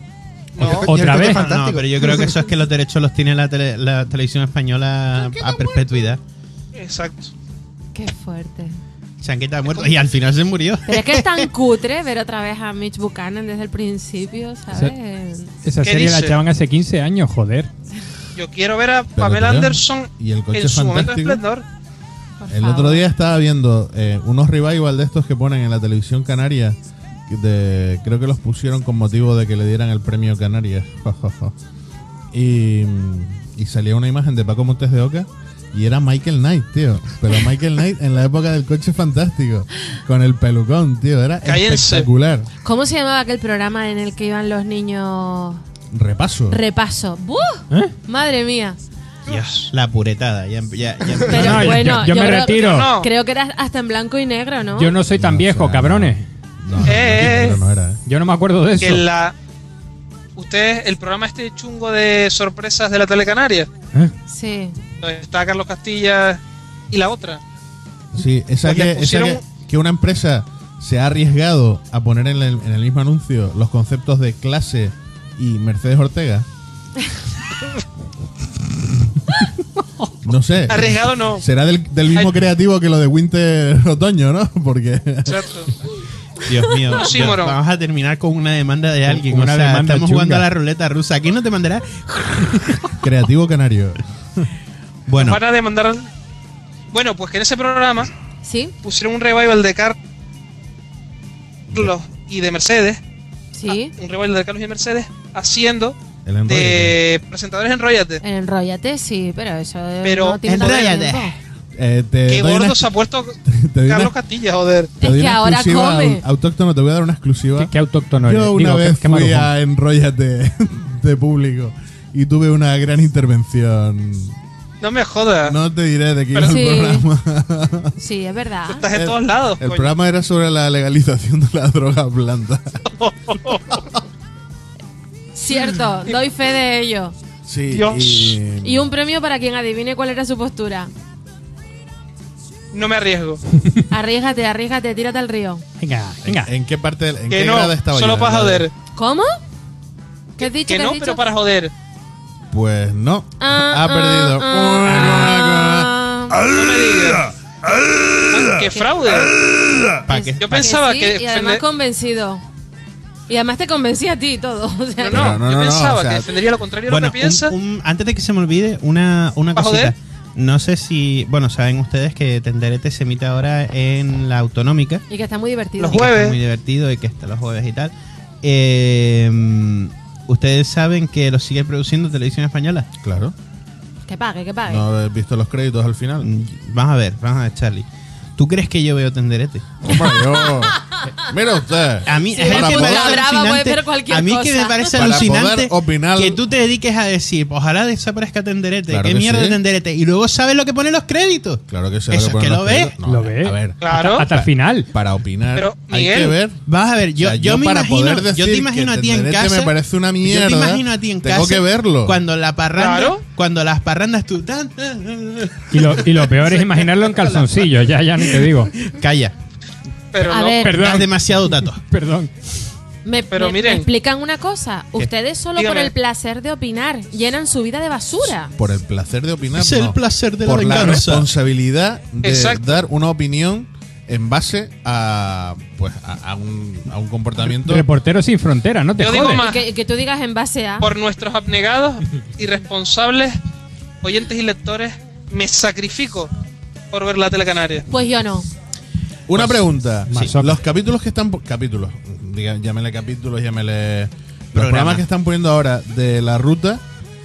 No. ¿Otra vez? No, pero yo creo que eso es que los derechos los tiene la televisión española a perpetuidad. Exacto. Qué fuerte. Chanqueta ha muerto y al final se murió. Pero es que es tan cutre ver otra vez a Mitch Buchanan desde el principio, ¿sabes? Esa ¿Qué serie la dice? echaban hace 15 años, joder. Yo quiero ver a Pero, Pamela tío, Anderson ¿y el coche en su momento de fantástico? esplendor. Por El favor. otro día estaba viendo unos revival de estos que ponen en la televisión canaria. Creo que los pusieron con motivo de que le dieran el premio Canarias. y salía una imagen de Paco Montes de Oca y era Michael Knight, tío. Pero Michael Knight en la época del coche fantástico. Con el pelucón, tío. Era Cállense. espectacular. ¿Cómo se llamaba aquel programa en el que iban los niños? Repaso. Repaso. ¡Buh! ¿Eh? Madre mía. Dios. La puretada. Pero No, bueno, yo me creo- retiro. No. Creo que era hasta en blanco y negro, ¿no? Yo no soy tan No, viejo, o sea, cabrones. No, Eh. no era, Yo no me acuerdo de eso. Que ustedes, el programa este chungo de sorpresas de la Telecanaria, ¿Eh? Sí. donde está Carlos Castilla y la otra. Sí, esa, Pues le que, pusieron- que una empresa se ha arriesgado a poner en el mismo anuncio los conceptos de clase y Mercedes Ortega. No sé. Arriesgado no. Será del mismo Ay. creativo que lo de Winter Otoño, ¿no? Porque Exacto. Dios mío. No, sí, Dios, moro. vamos a terminar con una demanda de alguien. Una o sea, demanda estamos jugando chunga. a la ruleta rusa. ¿Quién no te mandará? creativo canario. Bueno, Van a demandar. Bueno, pues que en ese programa ¿Sí? pusieron un revival de Carlos y de Mercedes. Sí. Un revival de Carlos y de Mercedes haciendo El enrollo. de presentadores Enrollate. En Enrollate, sí, pero eso Pero- no tiene tanto Enróllate. tiempo. Qué gordo se ha puesto te doy una- Carlos Castilla, joder. te Es doy que una ahora exclusiva come. autóctono, te voy a dar una exclusiva. ¿Qué autóctono eres? Yo una Digo, vez qué fui marujón. a Enrollate de público y tuve una gran intervención. No me jodas. No te diré de qué Pero- iba el Sí. programa. Sí, es verdad. Tú estás en todos lados. El coño. programa era sobre la legalización de la droga blanda. Cierto, doy fe de ello. Sí, Dios. Y un premio para quien adivine cuál era su postura. No me arriesgo. Arriesgate, arriesgate, tírate al río. Venga, venga. ¿En qué parte, en Que qué no, grado estaba solo yo? para joder. ¿Cómo? ¿Qué has dicho? Que ¿Qué no, has dicho? pero para joder. Pues no. Ah, ha perdido. No me digas. ¡Qué fraude! ¿para qué? Yo pensaba sí, que y además defender- convencido. Y además te convencí a ti y todo. O sea, No, No, no, yo no, pensaba o sea, que defendería lo contrario de Bueno, lo que piensa. antes de que se me olvide, una ¿Pa' cosita. joder? No sé si, bueno, saben ustedes que Tenderete se emite ahora en la Autonómica. y que está muy divertido. Los y que jueves. está muy divertido y que está los jueves y tal. Ustedes saben que lo sigue produciendo Televisión Española. Claro. Que pague, que pague. No he visto los créditos al final. Vamos a ver, Charlie. ¿Tú crees que yo veo Tenderete? Hombre, yo. Mira usted. A mí Sí, es que para me poder- parece brava, puede alucinante. ver cualquier A mí que cosa. me parece Para alucinante poder opinar- que tú te dediques a decir, ojalá desaparezca Tenderete, Claro qué que mierda sí. de Tenderete, y luego sabes lo que pone en los créditos. Claro que sí. Eso es que lo ve. Lo ve. A ver, Claro. Hasta el final. para opinar Pero, hay Miguel, que ver. Vas a ver, O sea, yo me para imagino, poder decir yo te imagino que a ti en Tenderete casa. me parece una mierda. Yo te imagino a ti en tengo casa. que verlo. Cuando la parranda, Claro. cuando las parrandas tú Y lo peor es imaginarlo en calzoncillos. Ya ni te digo. calla, Pero A no. ver. Perdón. das demasiado datos. Perdón. Pero me miren. explican una cosa. Ustedes solo por Dígame. el placer de opinar llenan su vida de basura. Por el placer de opinar. Es el no. placer de la Por la venganza. responsabilidad de Exacto. dar una opinión en base a pues a un comportamiento. Reportero sin fronteras, no te Yo digo jodes. más. Que tú digas en base a... Por nuestros abnegados y responsables oyentes y lectores, me sacrifico por ver la Telecanaria. Pues yo no. Una pregunta. Masoca. Los capítulos que están capítulos, llámele capítulos, llámele los Programa. programas que están poniendo ahora de la ruta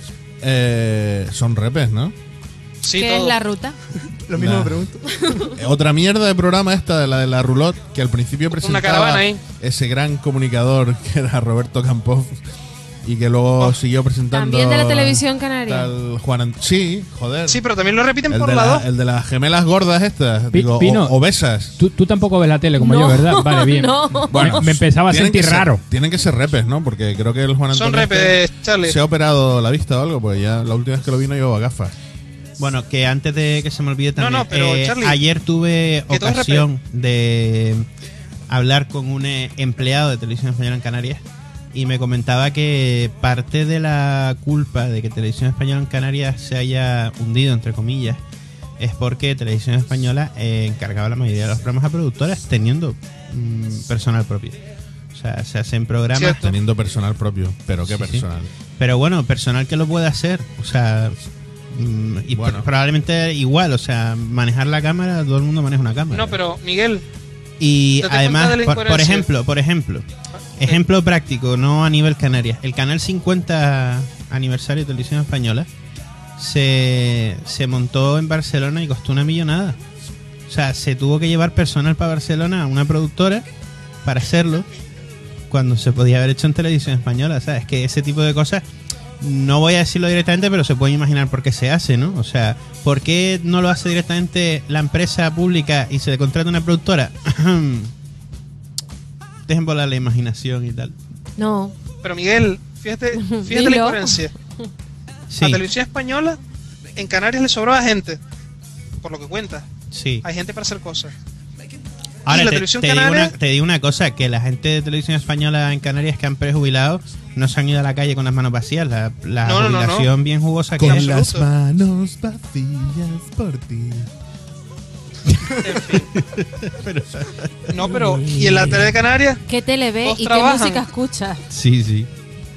son repes, ¿no? Sí, ¿Qué todo. es la ruta? Lo mismo Nah. me pregunto. Otra mierda de programa esta de la Roulotte, que al principio presentaba caravana ahí. ese gran comunicador que era Roberto Campos y que luego siguió presentando También de la televisión canaria. tal Sí, joder. Sí, pero también lo repiten el por de, la la- 2. el de las gemelas gordas estas, digo, Pino. obesas. Tú tampoco ves la tele como No, yo, ¿verdad? Vale, bien. no. Me empezaba a tienen sentir que ser- raro. Tienen que ser repes, ¿no? Porque creo que el Juan Son Antonio repes, Charlie. se ha operado la vista o algo, pues ya la última vez que lo vi no llevaba gafas. Bueno, que antes de que se me olvide también, No, pero, Charlie, ayer tuve que todo es ocasión de hablar con un empleado de Televisión Española en Canarias y me comentaba que parte de la culpa de que Televisión Española en Canarias se haya hundido, entre comillas, es porque Televisión Española encargaba la mayoría de los programas a productoras teniendo personal propio. O sea, se hacen programas... Cierto. Teniendo personal propio. ¿Pero qué Sí, sí. personal? Pero bueno, personal que lo puede hacer. O sea, y Bueno. probablemente igual. O sea, manejar la cámara, todo el mundo maneja una cámara. No, pero Miguel, Y date además, cuenta de la por incoherencia. ejemplo práctico, no a nivel Canarias. El canal 50 aniversario de Televisión Española se montó en Barcelona y costó una millonada. O sea, se tuvo que llevar personal para Barcelona a una productora para hacerlo cuando se podía haber hecho en Televisión Española. ¿Sabes? Que ese tipo de cosas, no voy a decirlo directamente, pero se puede imaginar por qué se hace, ¿no? O sea, ¿por qué no lo hace directamente la empresa pública y se le contrata una productora? Dejen volar la imaginación y tal. No. pero Miguel, fíjate la Dilo. incoherencia. Sí, A Televisión Española, en Canarias le sobraba gente, por lo que cuenta. sí. Hay gente para hacer cosas. Ahora y la te televisión digo canaria- te digo una cosa, que la gente de Televisión Española en Canarias que han prejubilado no se han ido a la calle con las manos vacías. La No, jubilación bien jugosa que Con es. las absoluto. manos vacías por ti. En fin. No, pero ¿y en la tele de Canarias? ¿Qué tele ve Todos y qué trabajan. música escucha? Sí, sí.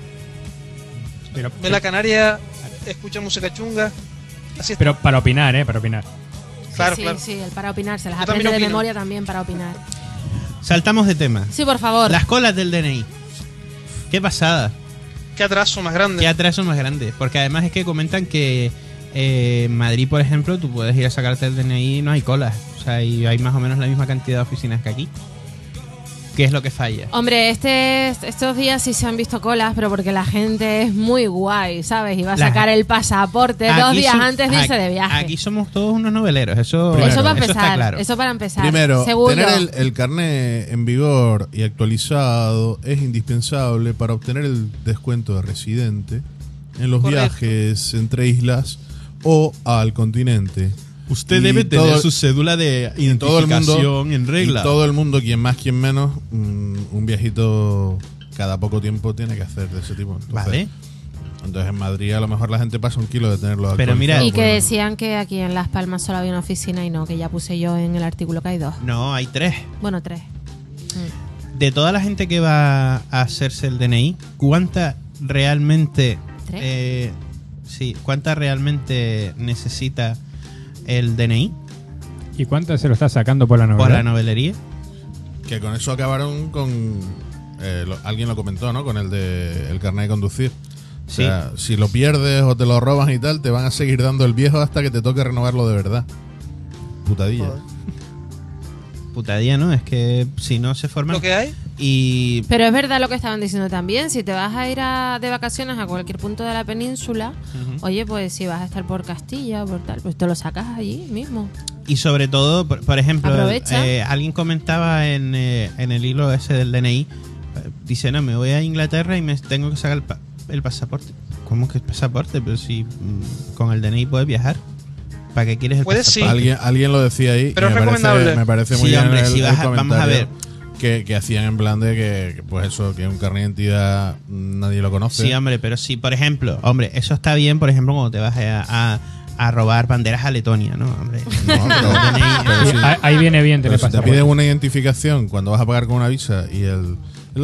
Pero, En la Canaria escucha música chunga. Así es. pero para opinar, para opinar. Claro, sí, claro. sí, el para opinar. Se las Yo aprende también de opino. memoria también para opinar. Saltamos de tema. Sí, por favor. Las colas del DNI. Qué pasada. Qué atraso más grande. Qué atraso más grande. Porque además es que comentan que en Madrid, por ejemplo, tú puedes ir a sacarte el DNI y no hay colas. O sea, y hay más o menos la misma cantidad de oficinas que aquí. ¿Qué es lo que falla? Hombre, estos días sí se han visto colas, pero porque la gente es muy guay, ¿sabes? Y va a La- sacar el pasaporte 2 Aquí días som- antes de irse aquí- de viaje. Aquí somos todos unos noveleros. Eso Eso para está empezar. claro. Eso para empezar. Primero, Segundo, tener el carnet en vigor y actualizado es indispensable para obtener el descuento de residente en los Correcto. viajes entre islas o al continente. Usted Y debe tener todo- su cédula de todo el mundo identificación en regla. Y todo el mundo, quien más, quien menos, un viajito cada poco tiempo tiene que hacer de ese tipo. Vale. Entonces en Madrid a lo mejor la gente pasa un kilo de tenerlo Pero mira- y actualizado, que porque- decían que aquí en Las Palmas solo había una oficina y no, que ya puse yo en el artículo que hay 2. No, hay 3. Bueno, 3. De toda la gente que va a hacerse el DNI, ¿cuánta realmente... ¿Tres? ¿cuánta realmente necesita el DNI ¿Y cuánto se lo está sacando por la por novela? la novelería? Que con eso acabaron con... alguien lo comentó, ¿no? Con el de el carnet de conducir. O Sí. sea, si lo pierdes o te lo roban y tal, te van a seguir dando el viejo hasta que te toque renovarlo de verdad. Putadilla. Joder. Putadía, ¿no? Es que si no se forman... Lo que hay. Y... Pero es verdad lo que estaban diciendo también. Si te vas a ir de vacaciones a cualquier punto de la península, oye, pues si vas a estar por Castilla o por tal, pues te lo sacas allí mismo. Y sobre todo, por ejemplo, Aprovecha. alguien comentaba en el hilo ese del DNI, dice, no, me voy a Inglaterra y me tengo que sacar el pasaporte. ¿Cómo que el pasaporte? Pero si con el DNI puedes viajar. ¿Para qué quieres el Puedes, sí. pasaporte? Alguien lo decía ahí. Pero y es me recomendable. Parece, me parece muy Sí, bien hombre, el, si el vas a- vamos a comentario ver. que hacían en plan de que, pues eso, que un carnet de identidad nadie lo conoce. Sí, hombre, pero si, por ejemplo, hombre, eso está bien, por ejemplo, cuando te vas a robar banderas a Letonia, ¿no? Hombre, No, pero- pero Sí, sí. ahí viene bien Pero tener si te pasaporte. piden una identificación cuando vas a pagar con una visa y el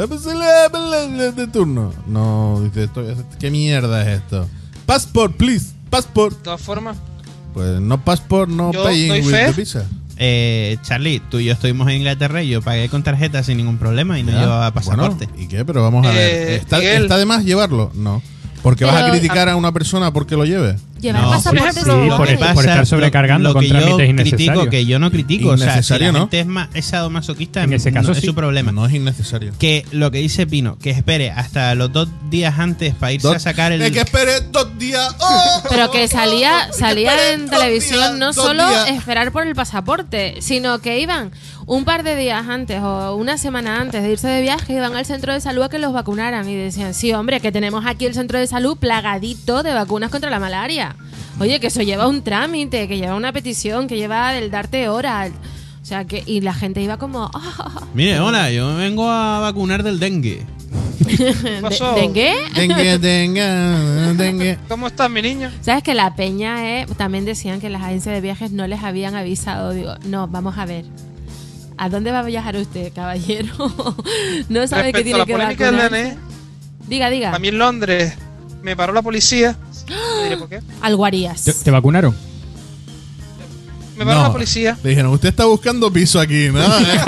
de turno, no, dices, ¿qué mierda es esto? Passport, please, passport. De todas formas, Pues no passport, no Yo paying doy with fe. the visa. Charlie, tú y yo estuvimos en Inglaterra y yo pagué con tarjeta sin ningún problema y no Ya. llevaba pasaporte. Bueno, ¿y qué? Pero vamos a ver. ¿Está, Miguel. ¿Está de más llevarlo? No. Porque vas a Pero- criticar a una persona porque lo lleve. Llevar No, pasaporte por ejemplo, sí, por vale. estar- estar sobrecargando lo con que yo trámites critico, innecesarios. que yo no critico, o sea, si Innecesario, la ¿no? gente es sadomasoquista, En ese caso no, es sí. su problema. No es innecesario. Que lo que dice Pino, que espere hasta los 2 días antes para irse a sacar el... Es que espere 2 días. ¡Oh! Pero que salía espere en 2 televisión días, no 2 solo días. esperar por el pasaporte, sino que iban un par de días antes o una semana antes de irse de viaje, iban al centro de salud a que los vacunaran y decían, sí, hombre, que tenemos aquí el centro de salud plagadito de vacunas contra la malaria. Oye, que eso lleva un trámite, que lleva una petición, que lleva el darte hora. O sea, que y la gente iba como... "Ah". Mire, hola, yo me vengo a vacunar del dengue. pasó? ¿Dengue? Dengue. ¿Cómo estás, mi niño? ¿Sabes que la peña también decían que las agencias de viajes no les habían avisado? Digo, no, vamos a ver. ¿A dónde va a viajar usted, caballero? No sabe que Respecto a tiene la que polémica del vacunarse. DNI, Diga. a mí en Londres me paró la policía. No diré por qué. Alguarías. ¿Te vacunaron? Me paró No. la policía. Le dijeron, usted está buscando piso aquí, ¿no?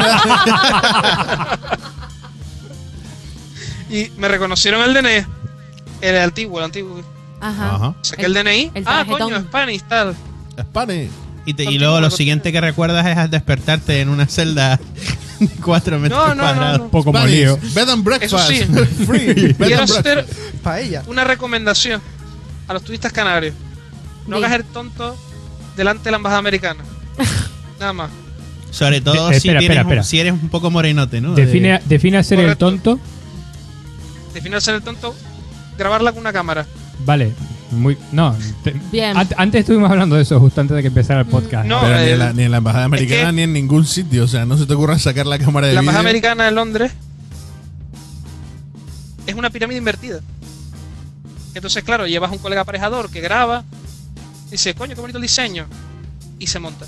Y me reconocieron el DNI. El antiguo. Ajá. Ajá. Saqué el DNI. el Ah, tarjetón. coño, Spanish, tal. Spanish. Y luego lo siguiente que recuerdas es al despertarte en una celda 4 metros No. cuadrados. Poco Spanish. molío. Bed and breakfast. Eso sí. Free. Bed Quiero and hacer breakfast. Paella. una recomendación a los turistas canarios. No Diga. hagas el tonto delante de la embajada americana. Nada más. Sobre todo Espera, si, tienes espera. si eres un poco morenote, ¿no? Define hacer el Correcto. tonto. Define ser el tonto, grabarla con una cámara. Vale. Bien. Antes estuvimos hablando de eso justo antes de que empezara el podcast. No, Pero ni en la embajada americana que- ni en ningún sitio. O sea, no se te ocurra sacar la cámara de La vídeo. embajada americana en Londres es una pirámide invertida. Entonces, claro, llevas un colega aparejador que graba, dice, coño, qué bonito el diseño, y se monta.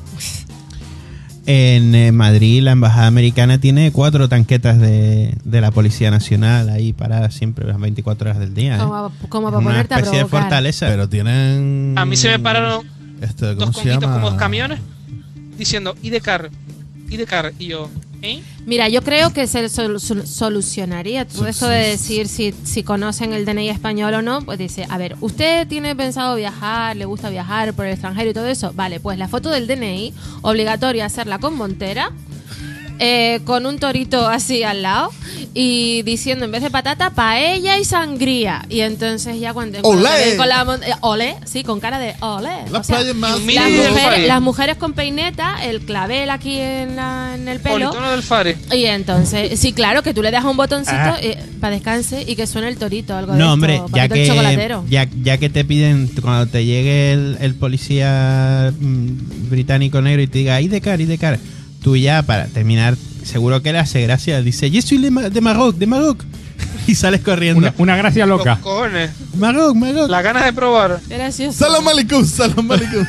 En Madrid, la embajada americana tiene 4 tanquetas de la Policía Nacional ahí paradas siempre las 24 horas del día. ¿eh? Como Es para una ponerte a especie de provocar. fortaleza. Pero tienen... A mí se me pararon ¿cómo dos se conguitos llama? como dos camiones diciendo, IDCAR, y yo, ¿eh? Mira, yo creo que se solucionaría todo esto de decir si conocen el DNI español o no. Pues dice, a ver, ¿usted tiene pensado viajar, le gusta viajar por el extranjero y todo eso? Vale, pues la foto del DNI, obligatoria hacerla con montera, con un torito así al lado y diciendo en vez de patata, paella y sangría. Y entonces ya cuando ¡Olé! te ven con la olé, sí, con cara de olé. La O sea, playa más... Mira, del Fari. las mujeres con peineta, el clavel aquí en el pelo. Politono del Fari. Y entonces, sí, claro, que tú le das un botoncito Ah. para descanse y que suene el torito, algo de No, esto, hombre, papito el chocolatero. ya que te piden, cuando te llegue el policía británico negro y te diga, IDCAR, tú ya, para terminar, seguro que le hace gracia, dice, yo soy de Maroc, y sales corriendo. Una gracia loca. Los cojones. Maroc. Las ganas de probar. Gracioso. Salam alaikum, salam alaikum.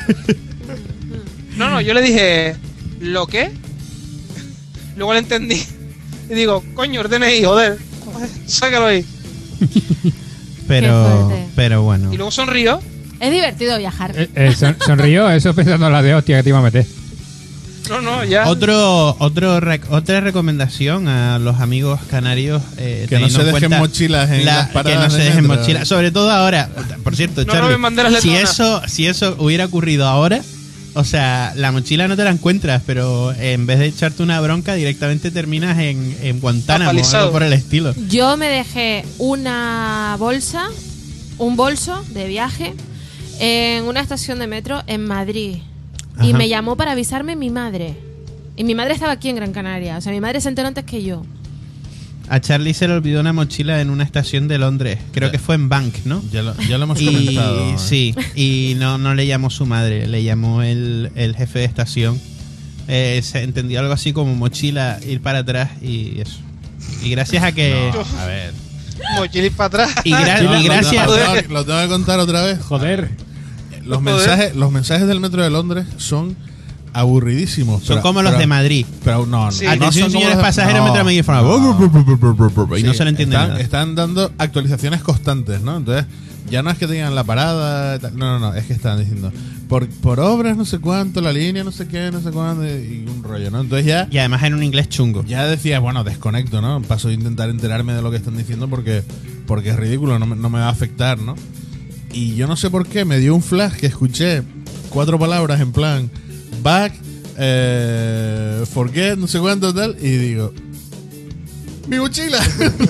No, yo le dije, ¿lo qué? Luego le entendí. Y digo, coño, el DNI, joder. Sácalo ahí. Qué Pero fuerte. bueno. Y luego sonrió. Es divertido viajar. Sonrió, eso pensando la de hostia que te iba a meter. No, ya. Otra recomendación a los amigos canarios Que no teniendo se en dejen cuenta mochilas en las que paradas no se de dejen metro. mochilas, sobre todo ahora. Por cierto, No Charlie, roben banderas letonas. si eso hubiera ocurrido ahora, o sea, la mochila no te la encuentras, pero en vez de echarte una bronca directamente terminas en Guantánamo o Apalizado. algo por el estilo. Yo me dejé un bolso de viaje en una estación de metro en Madrid. Y Ajá. me llamó para avisarme mi madre. Y mi madre estaba aquí en Gran Canaria. O sea, mi madre se enteró antes que yo. A Charlie se le olvidó una mochila en una estación de Londres. Creo que fue en Bank, ¿no? Ya lo hemos Y comentado. sí, y no le llamó su madre, le llamó el jefe de estación. Se entendió algo así como mochila, ir para atrás y eso. Y gracias a que... A ver. Mochilis para atrás. Y gracias... Lo tengo que contar otra vez. Joder. Los Joder. mensajes del metro de Londres son aburridísimos. Son pero- como los pero- de Madrid. Pero no, Sí. no Atención, son como señores los de- pasajeros, no, metro Madrid. Y no Sí, se le entiende están, nada. están dando actualizaciones constantes, ¿no? Entonces, ya no es que tengan la parada. No, es que están diciendo por obras no sé cuánto, la línea no sé qué, no sé cuándo, y un rollo, ¿no? Entonces ya, Y además en un inglés chungo. ya decía, bueno, desconecto, ¿no? Paso a intentar enterarme de lo que están diciendo porque es ridículo, no me va a afectar, ¿no? Y yo no sé por qué, me dio un flash que escuché 4 palabras en plan back, forget, no sé cuánto, tal, y digo, ¡mi mochila!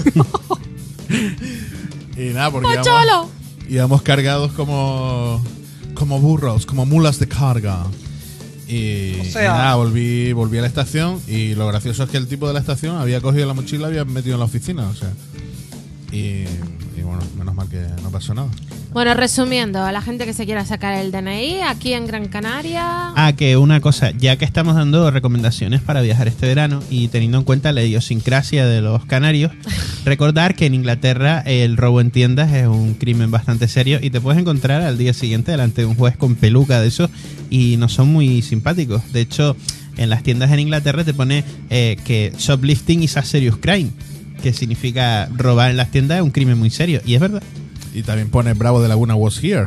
Y nada, porque ¡Pocholo! íbamos cargados como burros, como mulas de carga. Y, O sea- y nada, volví a la estación y lo gracioso es que el tipo de la estación había cogido la mochila y había metido en la oficina, o sea. Y bueno, menos mal que no pasó nada. Bueno, resumiendo, a la gente que se quiera sacar el DNI aquí en Gran Canaria. Ah, que una cosa, ya que estamos dando recomendaciones para viajar este verano y teniendo en cuenta la idiosincrasia de los canarios, recordar que en Inglaterra el robo en tiendas es un crimen bastante serio y te puedes encontrar al día siguiente delante de un juez con peluca de esos y no son muy simpáticos. De hecho, en las tiendas en Inglaterra te pone que shoplifting is a serious crime, que significa robar en las tiendas es un crimen muy serio, y es verdad. Y también pone Bravo de Laguna was here.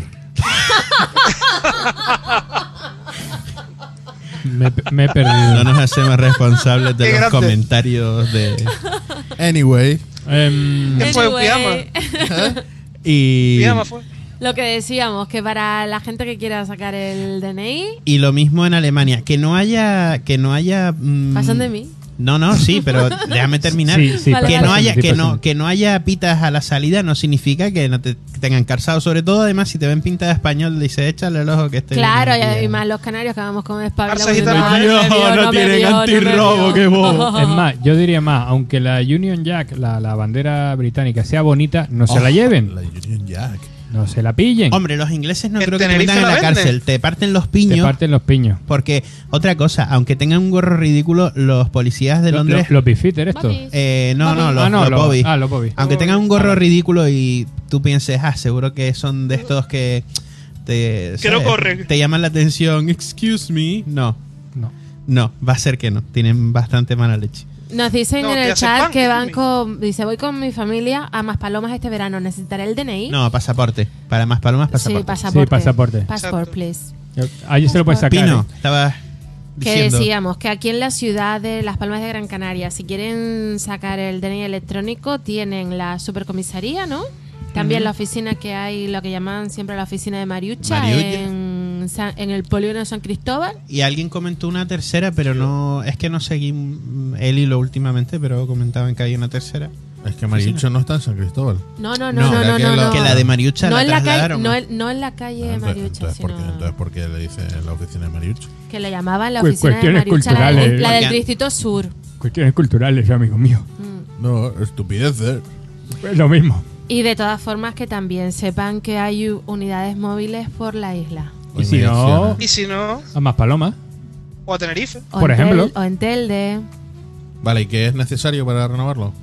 Me he perdido. No nos hacemos responsables de Qué los grande. comentarios de... Anyway, ¿Qué fue? ¿Un Anyway, pijama? Y... ¿Pijama fue? lo que decíamos, que para la gente que quiera sacar el DNI, Y lo mismo en Alemania, que no haya pasan de mí. No, sí, pero déjame terminar. Sí, sí, Vale, que vale. no haya Sí, que pasan. no que no haya pitas a la salida no significa que no te tengan carzado, sobre todo además si te ven pinta de español dice échale el ojo que este Claro, viene aquí". y más los canarios que vamos con espabilados. Arce gitano. Qué bobo. Es más, yo diría más, aunque la Union Jack, la bandera británica, sea bonita, no se la lleven, La Union Jack. no se la pillen. Hombre, los ingleses no En creo que te Tenerife metan en la la venden. cárcel, te parten los Te piños. parten los piños. Porque, otra cosa, aunque tengan un gorro ridículo, los policías de Londres... Los beefeater estos. Bobbies. los bobbies. Los bobbies. Aunque tengan un gorro ridículo y tú pienses, seguro que son de estos que te, Que no corren. te llaman la atención. Excuse me. No, va a ser que no. Tienen bastante mala leche. Nos dicen No, en te el hace chat pan, que van Jimmy. con... Dice, voy con mi familia a Maspalomas este verano. ¿Necesitaré el DNI? No, pasaporte. Para más palomas, pasaporte. Sí, pasaporte. Sí, pasaporte. Passport, Exacto. please. Allí se lo puedes sacar. Pino, ¿eh? estabas Que diciendo... decíamos que aquí en la ciudad de Las Palmas de Gran Canaria, si quieren sacar el DNI electrónico, tienen la supercomisaría, ¿no? También la oficina que hay, lo que llaman siempre la oficina de Mariucha, Mariucha. en el polígono de San Cristóbal. Y alguien comentó una tercera, pero no... Es que no seguí el hilo últimamente, pero comentaban que hay una tercera. Es que Mariucho no está en San Cristóbal. No, era que la- Que la de Mariucha no la en la calle, trasladaron. no en la calle Mariucha, Entonces, sino ¿por qué le dice la oficina de Mariucho? que le llamaban la Cu- oficina de cuestiones Mariucha, la culturales. del Porque- Distrito Sur. Cuestiones culturales, amigo mío. No, estupideces. Es lo mismo. Y de todas formas que también sepan que hay unidades móviles por la isla. Y si no, Y si no, a más palomas. o a Tenerife. O Por en ejemplo. O en Telde. Vale, ¿y qué es necesario para renovarlo?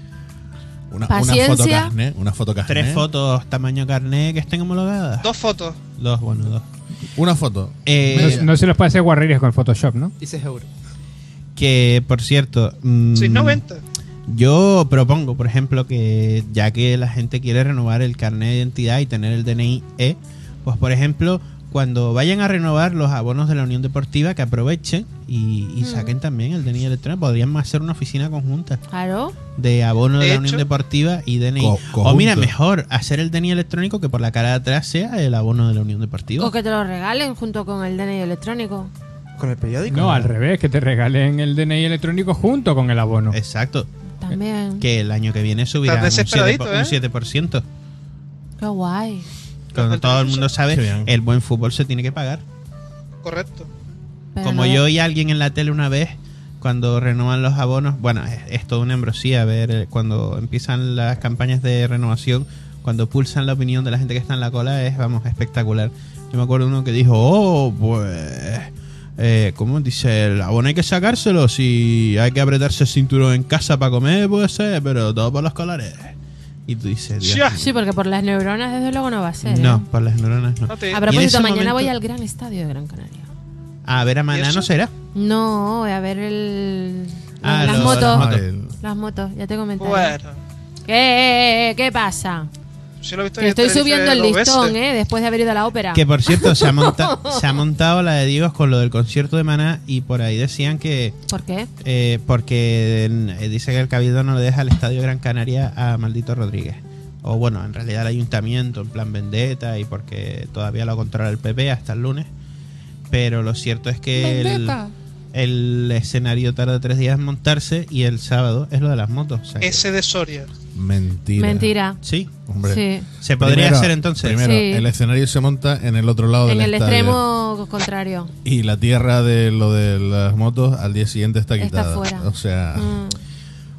Una Paciencia. fotocarné. Una fotocarné. 3 fotos tamaño carné que estén homologadas. 2 fotos. 2, bueno, 2. Una foto. Eh, No se los puede hacer guarrerías con Photoshop, ¿no? Y 6 euros. Que, por cierto... 6,90. Yo propongo, por ejemplo, que ya que la gente quiere renovar el carnet de identidad y tener el DNI pues por ejemplo, cuando vayan a renovar los abonos de la Unión Deportiva, que aprovechen y saquen también el DNI electrónico. Podrían hacer una oficina conjunta Claro. de abono de De la hecho, Unión Deportiva y DNI. conjunto. O mira, mejor hacer el DNI electrónico que por la cara de atrás sea el abono de la Unión Deportiva. O que te lo regalen junto con el DNI electrónico. ¿Con el periódico? No, al revés, que te regalen el DNI electrónico junto con el abono. Exacto. También. Que el año que viene subirá Estás desesperadito, un 7%. Qué guay. Cuando todo el mundo Qué sabe, bien. el buen fútbol se tiene que pagar. Correcto. Pero Como no- yo oí a alguien en la tele una vez, cuando renovan los abonos, bueno, es toda una embrosía ver cuando empiezan las campañas de renovación, cuando pulsan la opinión de la gente que está en la cola, es, vamos, espectacular. Yo me acuerdo de uno que dijo, ¿cómo dice? El abono hay que sacárselo, si hay que apretarse el cinturón en casa para comer, puede ser, pero todo por los colores. Y tú dices, Dios Ya. mío. Sí, porque por las neuronas desde luego no va a ser. No, ¿eh? por las neuronas no. No te- A Y en propósito, ese mañana momento- voy al gran estadio de Gran Canaria. A ver, a mañana no eso? será. No, voy a ver Ah, las los- motos. las motos. Las motos, ya te comenté. Bueno, ¿Qué pasa? yo lo he visto Que en estoy Tenerife subiendo el 2 listón, veces. después de haber ido a la ópera. Que por cierto, se ha montado la de Diegos con lo del concierto de Maná y por ahí decían que ¿Por qué? porque dice que el Cabildo no le deja el Estadio Gran Canaria a Maldito Rodríguez. O bueno, en realidad el ayuntamiento en plan vendetta y porque todavía lo controla el PP hasta el lunes. Pero lo cierto es que el escenario tarda 3 días en montarse y el sábado es lo de las motos. O sea que- Ese de Soria. Mentira. Mentira. sí, Hombre. Sí. se podría Primero- hacer entonces. Primero, Sí. el escenario se monta en el otro lado En del el estadio. extremo contrario. Y la tierra de lo de las motos al día siguiente está Está quitada. fuera. O sea, Mm.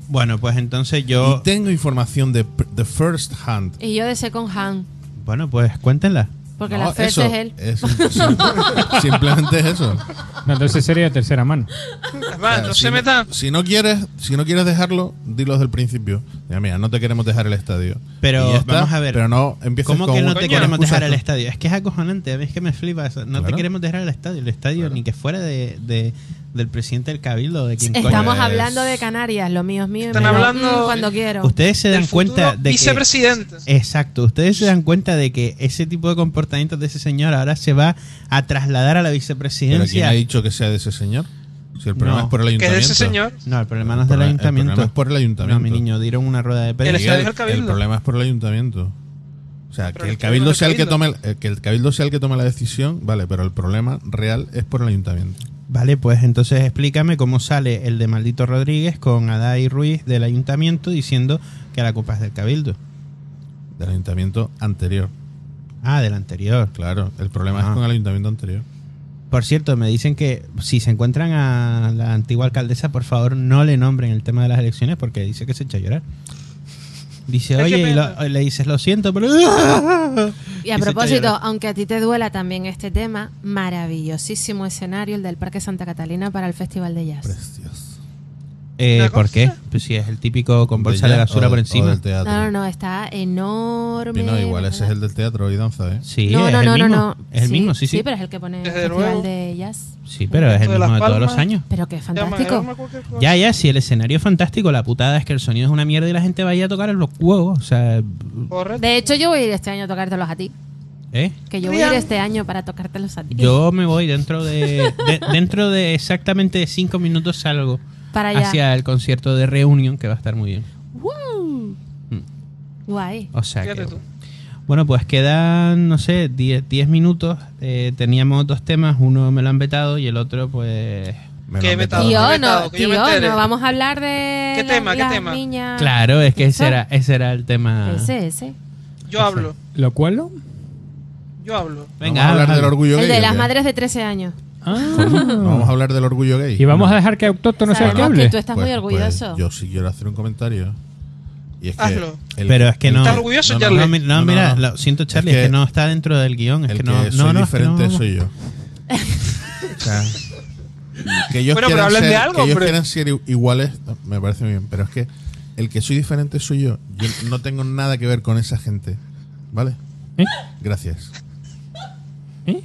Bueno, pues entonces Y yo... tengo información de first hand. Y yo de second hand, Bueno, pues cuéntenla. porque No, la first eso, es él. simplemente es eso. No, entonces sería tercera mano. Es más, no se metan. Si no quieres dejarlo, dilo desde el principio. Mira, no te queremos dejar el estadio. Pero Y ya está, vamos a ver. Pero no empieces ¿Cómo con que no un- te Coño, queremos dejar el excusas. estadio? Es que es acojonante, a mí es que me flipa eso. No te Claro. queremos dejar el estadio. El estadio ni que fuera del presidente del Cabildo, de quien coño. Estamos es. hablando de Canarias, lo mío es mío. y Están me lo- hablando- cuando quiero. Ustedes se dan Del cuenta futuro de que... vicepresidente. Exacto, ustedes se dan cuenta de que ese tipo de comportamientos de ese señor ahora se va a trasladar a la ¿Pero quién vicepresidencia. ha dicho que sea de ese señor? Si el problema No. es por el Que es ayuntamiento. de ese señor. No, el problema no es del El ayuntamiento. problema es por el ayuntamiento. No, mi niño, dieron una rueda de El prensa. estadio es el Cabildo. El problema es por el ayuntamiento. O sea, Pero que el el cabildo Cabildo sea el que Cabildo. tome que el cabildo sea el que tome la decisión, vale, pero el problema real es por el ayuntamiento. Vale, pues entonces explícame cómo sale el de Maldito Rodríguez con Adai Ruiz del ayuntamiento diciendo que la culpa es del Cabildo. Del ayuntamiento anterior. Ah, del anterior. Claro, el problema Ah. es con el ayuntamiento anterior. Por cierto, me dicen que si se encuentran a la antigua alcaldesa, por favor no le nombren el tema de las elecciones porque dice que se echa a llorar. Dice, Ay, qué oye, y pena. le dices, lo siento, pero... Y a se echa a propósito, llorar. aunque a ti te duela también este tema, maravillosísimo escenario el del Parque Santa Catalina para el Festival de Jazz. Precioso. ¿Una ¿Por cosa? qué? Pues si es el típico con bolsa de ya basura o por o encima. del teatro. No, está enorme. Y no, igual ese es el del teatro y danza, ¿eh? Sí, No, es no, el no, mismo. no. Es el mismo, sí, sí. Sí, pero es el que pone el Desde Festival luego. de Jazz. Sí, pero es el Esto de mismo Las de todos los Palmas. años. Pero qué Llama- fantástico. llama cualquier cosa. Ya, si el escenario es fantástico, la putada es que el sonido es una mierda y la gente vaya a tocar en los huevos. O sea, Correcto. De hecho, yo voy a ir este año a tocártelos a ti. ¿eh? Que yo voy a ir Bien. este año para tocártelos a ti. Yo me voy dentro de exactamente 5 minutos salgo Para allá. hacia el concierto de Reunion, que va a estar muy bien. ¡Wow! Mm. Guay. O sea Fíjate que... tú. Bueno, pues quedan, no sé, 10 minutos. Teníamos dos temas, uno me lo han vetado y el otro, pues... Me ¿Qué lo han vetado? vetado. Tío, vetado, no, que yo me tío, entere. no vamos a hablar de ¿Qué tema, qué las tema? niñas. Claro, es que ¿Eso? ese era el tema. Ese. Yo hablo. ¿Lo cual? Yo hablo. Vamos a hablar del orgullo El gay. de ¿o las qué? madres de 13 años. Vamos a hablar del orgullo gay. Y vamos a dejar que autóctono sea el que Sabemos hable. que tú estás muy orgulloso. Yo sí quiero hacer un comentario. Y es que Hazlo. Pero es que no... ¿Estás orgulloso, no, Charlie? No, mira, no. lo siento, Charlie, es que no está dentro del guión. Es el que que no, soy no, no, es que diferente no- soy yo. O sea, que ellos Bueno, pero quieran hablen ser, de algo, que ellos hombre. quieran ser iguales, me parece muy bien. Pero es que el que soy diferente soy yo. Yo no tengo nada que ver con esa gente. ¿Vale? ¿Eh? Gracias. ¿Eh?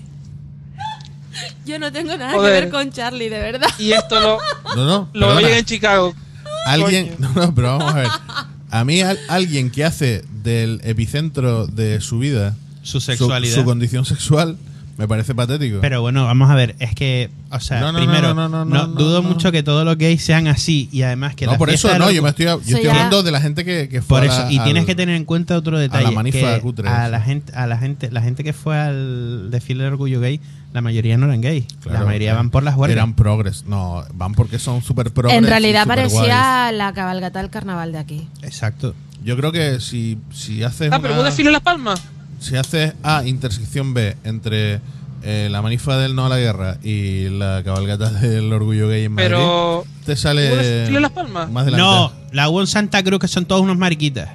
Yo no tengo nada Joder. que ver con Charlie, de verdad. Y esto lo No, oyen perdona. en Chicago. Alguien, Coño. no, pero vamos a ver. A mí alguien que hace del epicentro de su vida Su sexualidad. su condición sexual me parece patético. Pero bueno, vamos a ver, es que, o sea, No, no, primero, no, dudo no. mucho que todos los gays sean así y además que no, la por fiesta eso de no, los- yo estoy Eso ya- hablando de la gente que fue Por a eso, la- y tienes al- que tener en cuenta otro detalle, manifa que cutre a esa. la gente que fue al desfile de orgullo gay, la mayoría no eran gays, Claro, la mayoría van por las huelgas. Eran progres. No, van porque son súper progres. En y realidad súper guays. parecía la cabalgata del carnaval de aquí. Exacto. Yo creo que si haces Ah, pero vos desfiles Las Palmas. si haces A, intersección B, entre la manifa del no a la guerra y la cabalgata del orgullo gay en Madrid, Pero. te sale ¿Hubo desfile en Las Palmas? más de la No, mitad. la hubo en Santa Cruz que son todos unos mariquitas.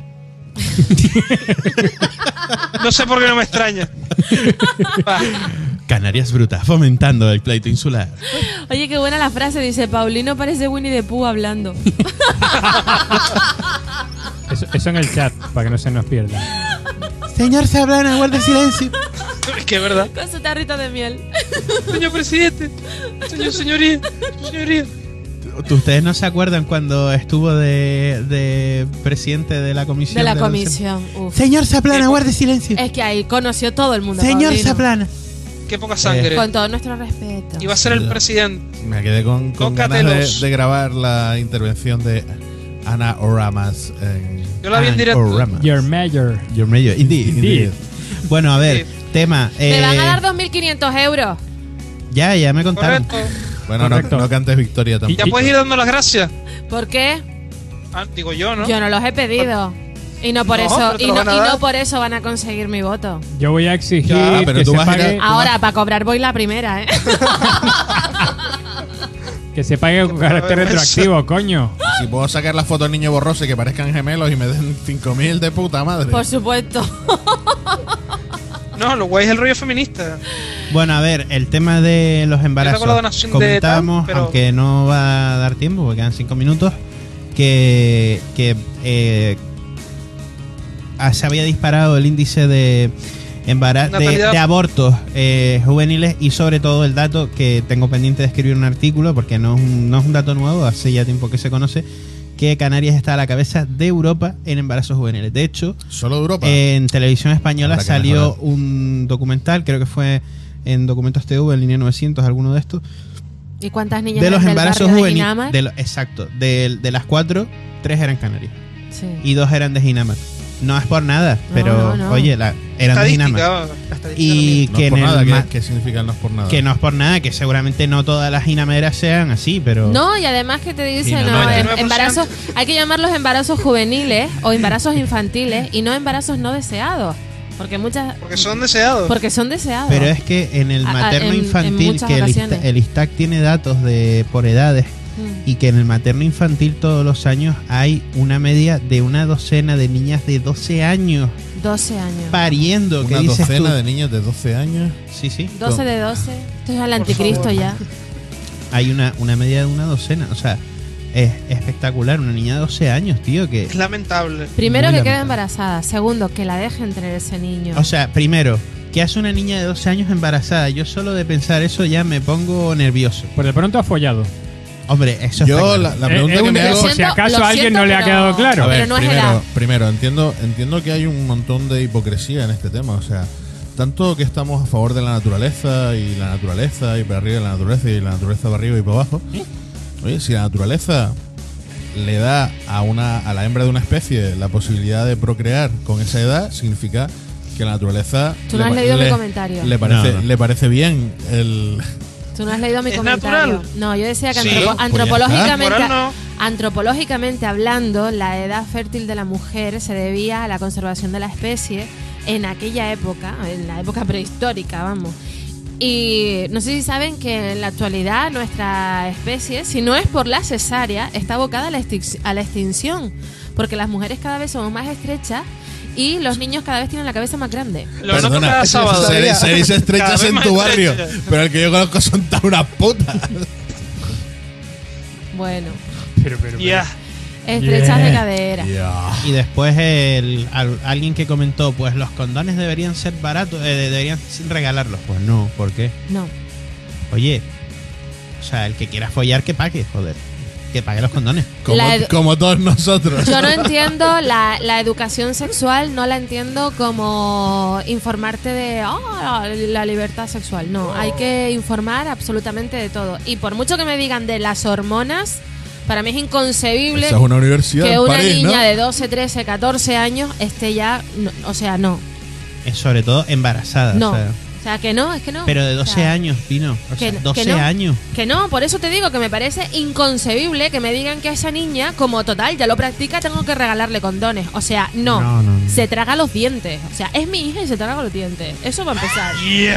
No sé por qué no me extraña. Va. Canarias brutas, fomentando el pleito insular. Oye, qué buena la frase. Dice, Paulino parece Winnie the Pooh hablando. Eso en el chat, para que no se nos pierda. Señor Sablana, guarde silencio. Es que es verdad. Con su tarrito de miel. Señor presidente. Señoría. ¿Ustedes no se acuerdan cuando estuvo de presidente de la comisión? De la de comisión. Uf. Señor Saplana, guarde silencio. Es que ahí conoció todo el mundo. a Señor Paulino. Saplana. Qué poca sangre. Con todo nuestro respeto. Iba a ser el presidente. Me quedé con ganas Tócatelos. de grabar la intervención de Ana Oramas en Yo la vi en directo. Oramas. Your Mayor. Your mayor. Indeed. Indeed. Bueno, a ver, Sí. tema. Me van a dar 2.500 euros. Ya me contaron. Correcto. Bueno, Correcto. no cantes victoria tampoco. Ya puedes ir dando las gracias. ¿Por qué? Ah, digo yo, ¿no? Yo no los he pedido. Y no por No, eso, pero te y lo no, van a y dar. no por eso van a conseguir mi voto. Yo voy a exigir Ya, pero que tú se vas a ir a- pague, Ahora, para cobrar voy la primera, ¿eh? Que se pague con carácter retroactivo, coño. Si puedo sacar las fotos del niño borroso y que parezcan gemelos y me den 5.000 de puta madre. Por supuesto. No, lo guay es el rollo feminista. Bueno, a ver, el tema de los embarazos. con la donación de Comentábamos, tal, pero- aunque no va a dar tiempo, porque quedan 5 minutos, que se había disparado el índice de Natalidad. de abortos juveniles, y sobre todo el dato que tengo pendiente de escribir un artículo, porque no es un dato nuevo, hace ya tiempo que se conoce, que Canarias está a la cabeza de Europa en embarazos juveniles. De hecho, Solo de Europa. en televisión española Habrá que salió mejorar. un documental, creo que fue en Documentos TV, en Línea 900, alguno de estos, ¿Y cuántas niñas de los del embarazos barrio de juveniles. Guinamar? Exacto, de las 4, 3 eran canarias Sí. y 2 eran de Ginamar. No es por nada, pero no. oye, eran de Ginamar. Estadística. Y no que es por en nada. el ma- ¿Qué significa no es por nada? que no es por nada, que seguramente no todas las ginameras sean así, pero No, y además que te dicen, Sí, no, 99%. embarazos, hay que llamarlos embarazos juveniles o embarazos infantiles y no embarazos no deseados, porque Porque son deseados. porque son deseados. pero es que en el materno en infantil, muchas que ocasiones. el ISTAC tiene datos por edades, Mm. y que en el materno infantil todos los años hay una media de una docena de niñas de 12 años 12 años. pariendo. Una ¿Qué dices docena tú? de niños de 12 años. Sí, sí. 12 de 12. Esto es el anticristo favor. ya. Hay una media de una docena. O sea, es espectacular. Una niña de 12 años, tío, que... Es lamentable. Primero Muy que quede lamentable. embarazada. Segundo, que la dejen tener ese niño. O sea, primero, ¿qué hace una niña de 12 años embarazada? Yo solo de pensar eso ya me pongo nervioso. Pues de pronto ha follado. Hombre, eso Yo está claro. la pregunta que me Lo hago... por si siento, acaso lo a alguien siento, no le ha pero- quedado claro. A ver, Pero no es edad. primero entiendo que hay un montón de hipocresía en este tema. O sea, tanto que estamos a favor de la naturaleza y para arriba de la naturaleza y la naturaleza para arriba y para abajo. Oye, si la naturaleza le da a la hembra de una especie la posibilidad de procrear con esa edad, significa que la naturaleza Tú no has leído mi comentario. le parece bien el... Tú no has leído mi ¿Es comentario. natural? No, yo decía que Sí. antropológicamente, Moral no. antropológicamente hablando, la edad fértil de la mujer se debía a la conservación de la especie en aquella época, en la época prehistórica, vamos. Y no sé si saben que en la actualidad nuestra especie, si no es por la cesárea, está abocada a la extinción, porque las mujeres cada vez somos más estrechas y los niños cada vez tienen la cabeza más grande. Lo noto Perdona, cada sábado. seréis Cada estrechas vez en más tu barrio, estrechas. pero el que yo conozco son tan unas putas. Bueno, Pero. Ya. estrechas Yeah. de cadera. Y después alguien que comentó, pues los condones deberían ser baratos, deberían regalarlos. Pues no, ¿por qué? No. Oye, o sea, el que quiera follar, que pague, joder. Que pague los condones. Como todos nosotros. Yo no entiendo la educación sexual, no la entiendo como informarte de la libertad sexual. No, hay que informar absolutamente de todo. Y por mucho que me digan de las hormonas, para mí es inconcebible Esa es una universidad que en una París, niña ¿no? de 12, 13, 14 años esté ya... no, o sea, no. Sobre todo embarazada. No. O sea, O sea, que no, es que no. pero de O 12 sea, años, Pino. O sea, que 12 no. años. Que no, por eso te digo que me parece inconcebible que me digan que a esa niña, como total, ya lo practica, tengo que regalarle condones. O sea, no. No, no, no. Se traga los dientes. O sea, es mi hija y se traga los dientes. Eso va a empezar.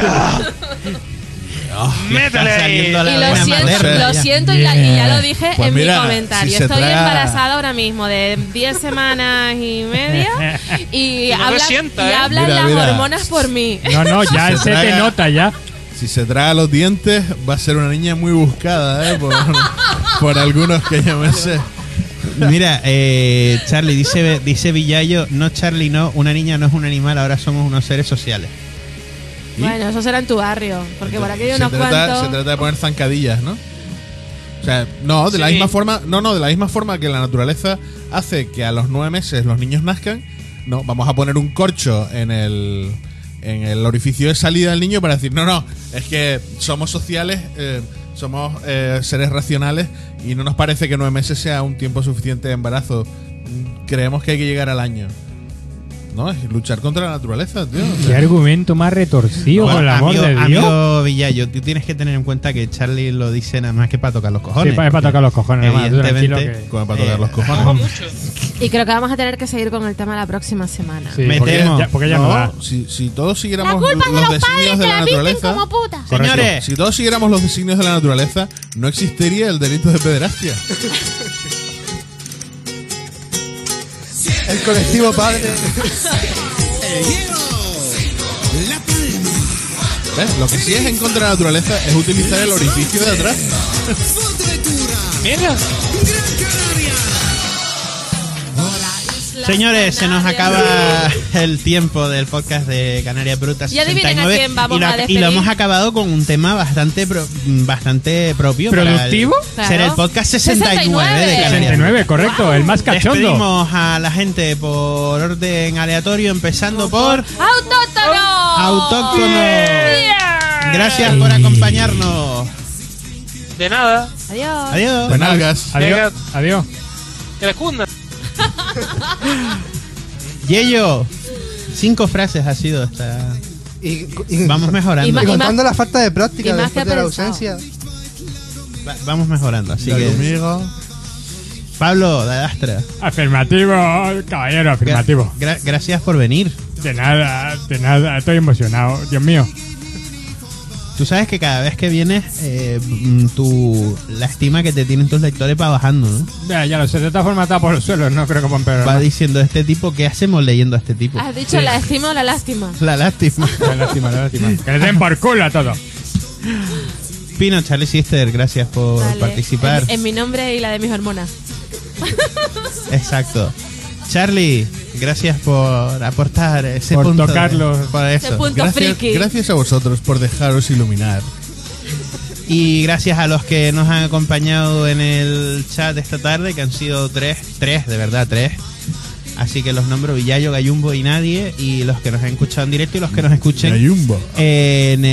Métele Está ahí. saliendo la Y lo vena siento, materna lo ya. siento y ya lo dije Pues en mira, mi comentario. si se Estoy traga- embarazada ahora mismo de 10 semanas y media y no hablan, resienta, y ¿eh? hablan Mira, las mira. hormonas por mí. No, ya Se se te traga- nota ya. Si se traga los dientes, va a ser una niña muy buscada, por algunos que yo me sé. Mira, Charlie, dice Villayo, no Charlie, no, una niña no es un animal, ahora somos unos seres sociales. ¿Y? Bueno, eso será en tu barrio, porque por aquí hay se unos trata, cuantos. se trata de poner zancadillas, ¿no? O sea, no, de la Sí. misma forma, de la misma forma que la naturaleza hace que a los 9 meses los niños nazcan, no, vamos a poner un corcho en el orificio de salida del niño para decir, no, es que somos sociales, somos seres racionales y no nos parece que 9 meses sea un tiempo suficiente de embarazo. Creemos que hay que llegar al año. No, es luchar contra la naturaleza, tío. O Qué sea, argumento más retorcido, Bueno, por el amor de Dios. amigo Villayo, tú tienes que tener en cuenta que Charlie lo dice nada más que para tocar los cojones. Sí, para tocar los cojones, nada más, tú tranquilo Evidentemente, como para tocar los Como cojones. mucho. Y creo que vamos a tener que seguir con el tema la próxima semana. Sí, Me porque temo. porque ya no da. Si todos siguiéramos La culpa es de los los padres designios que de la la visten naturaleza, como putas. correcto, Señores. si todos siguiéramos los designios de la naturaleza, no existiría el delito de pederastia. El colectivo padre. ¿Ves? Lo que sí es en contra de la naturaleza es utilizar el orificio de atrás. Mira, Señores, se nos acaba el tiempo del podcast de Canarias Brutas Y adivinen 69 a quién vamos y lo, a y lo despedir. hemos acabado con un tema bastante propio. ¿Productivo? Para ser el Claro. podcast 69 de 69. Canarias. 69, correcto, el más cachondo. Despedimos a la gente por orden aleatorio, empezando por ¡Autóctono! Autóctono. Yeah. Gracias por acompañarnos. de nada. Adiós. Adiós. Buenalgas. Adiós. Adiós. Que les cunda. Yello, 5 frases ha sido hasta. Y Vamos mejorando. Y ma- contando la falta de práctica y más después que de la pensado. ausencia. Vamos mejorando, así Ya que. conmigo. Pablo de Astra, Afirmativo, caballero, afirmativo. gracias por venir. De nada, estoy emocionado, Dios mío. Tú sabes que cada vez que vienes, la estima que te tienen tus lectores va bajando, ¿no? Ya lo sé, de todas formas está por los suelos, no creo que puedan empeorar Va más. diciendo este tipo, ¿qué hacemos leyendo a este tipo? ¿Has dicho la estima o la lástima? La lástima. La lástima. Que les den por culo a todo. Pino, Charlie Sister, gracias por Vale. participar. En mi nombre y la de mis hormonas. Exacto. Charlie, gracias por aportar ese Por punto. tocarlo. Por eso. Ese punto Gracias, friki. gracias a vosotros por dejaros iluminar. Y gracias a los que nos han acompañado en el chat esta tarde, que han sido tres, de verdad, 3. Así que los nombro: Villayo, Gallumbo y Nadie. Y los que nos han escuchado en directo y los que nos escuchen Gallumbo. en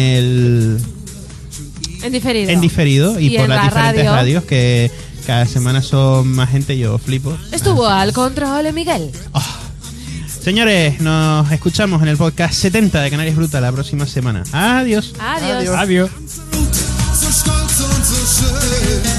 En diferido. y Y por en las la diferentes radio. radios, que cada semana son más gente. Yo flipo. Estuvo al control Miguel. Señores, nos escuchamos en el podcast 70 de Canarias Bruta la próxima semana. Adiós. Adiós. Adiós. Adiós. So stolz und so schön.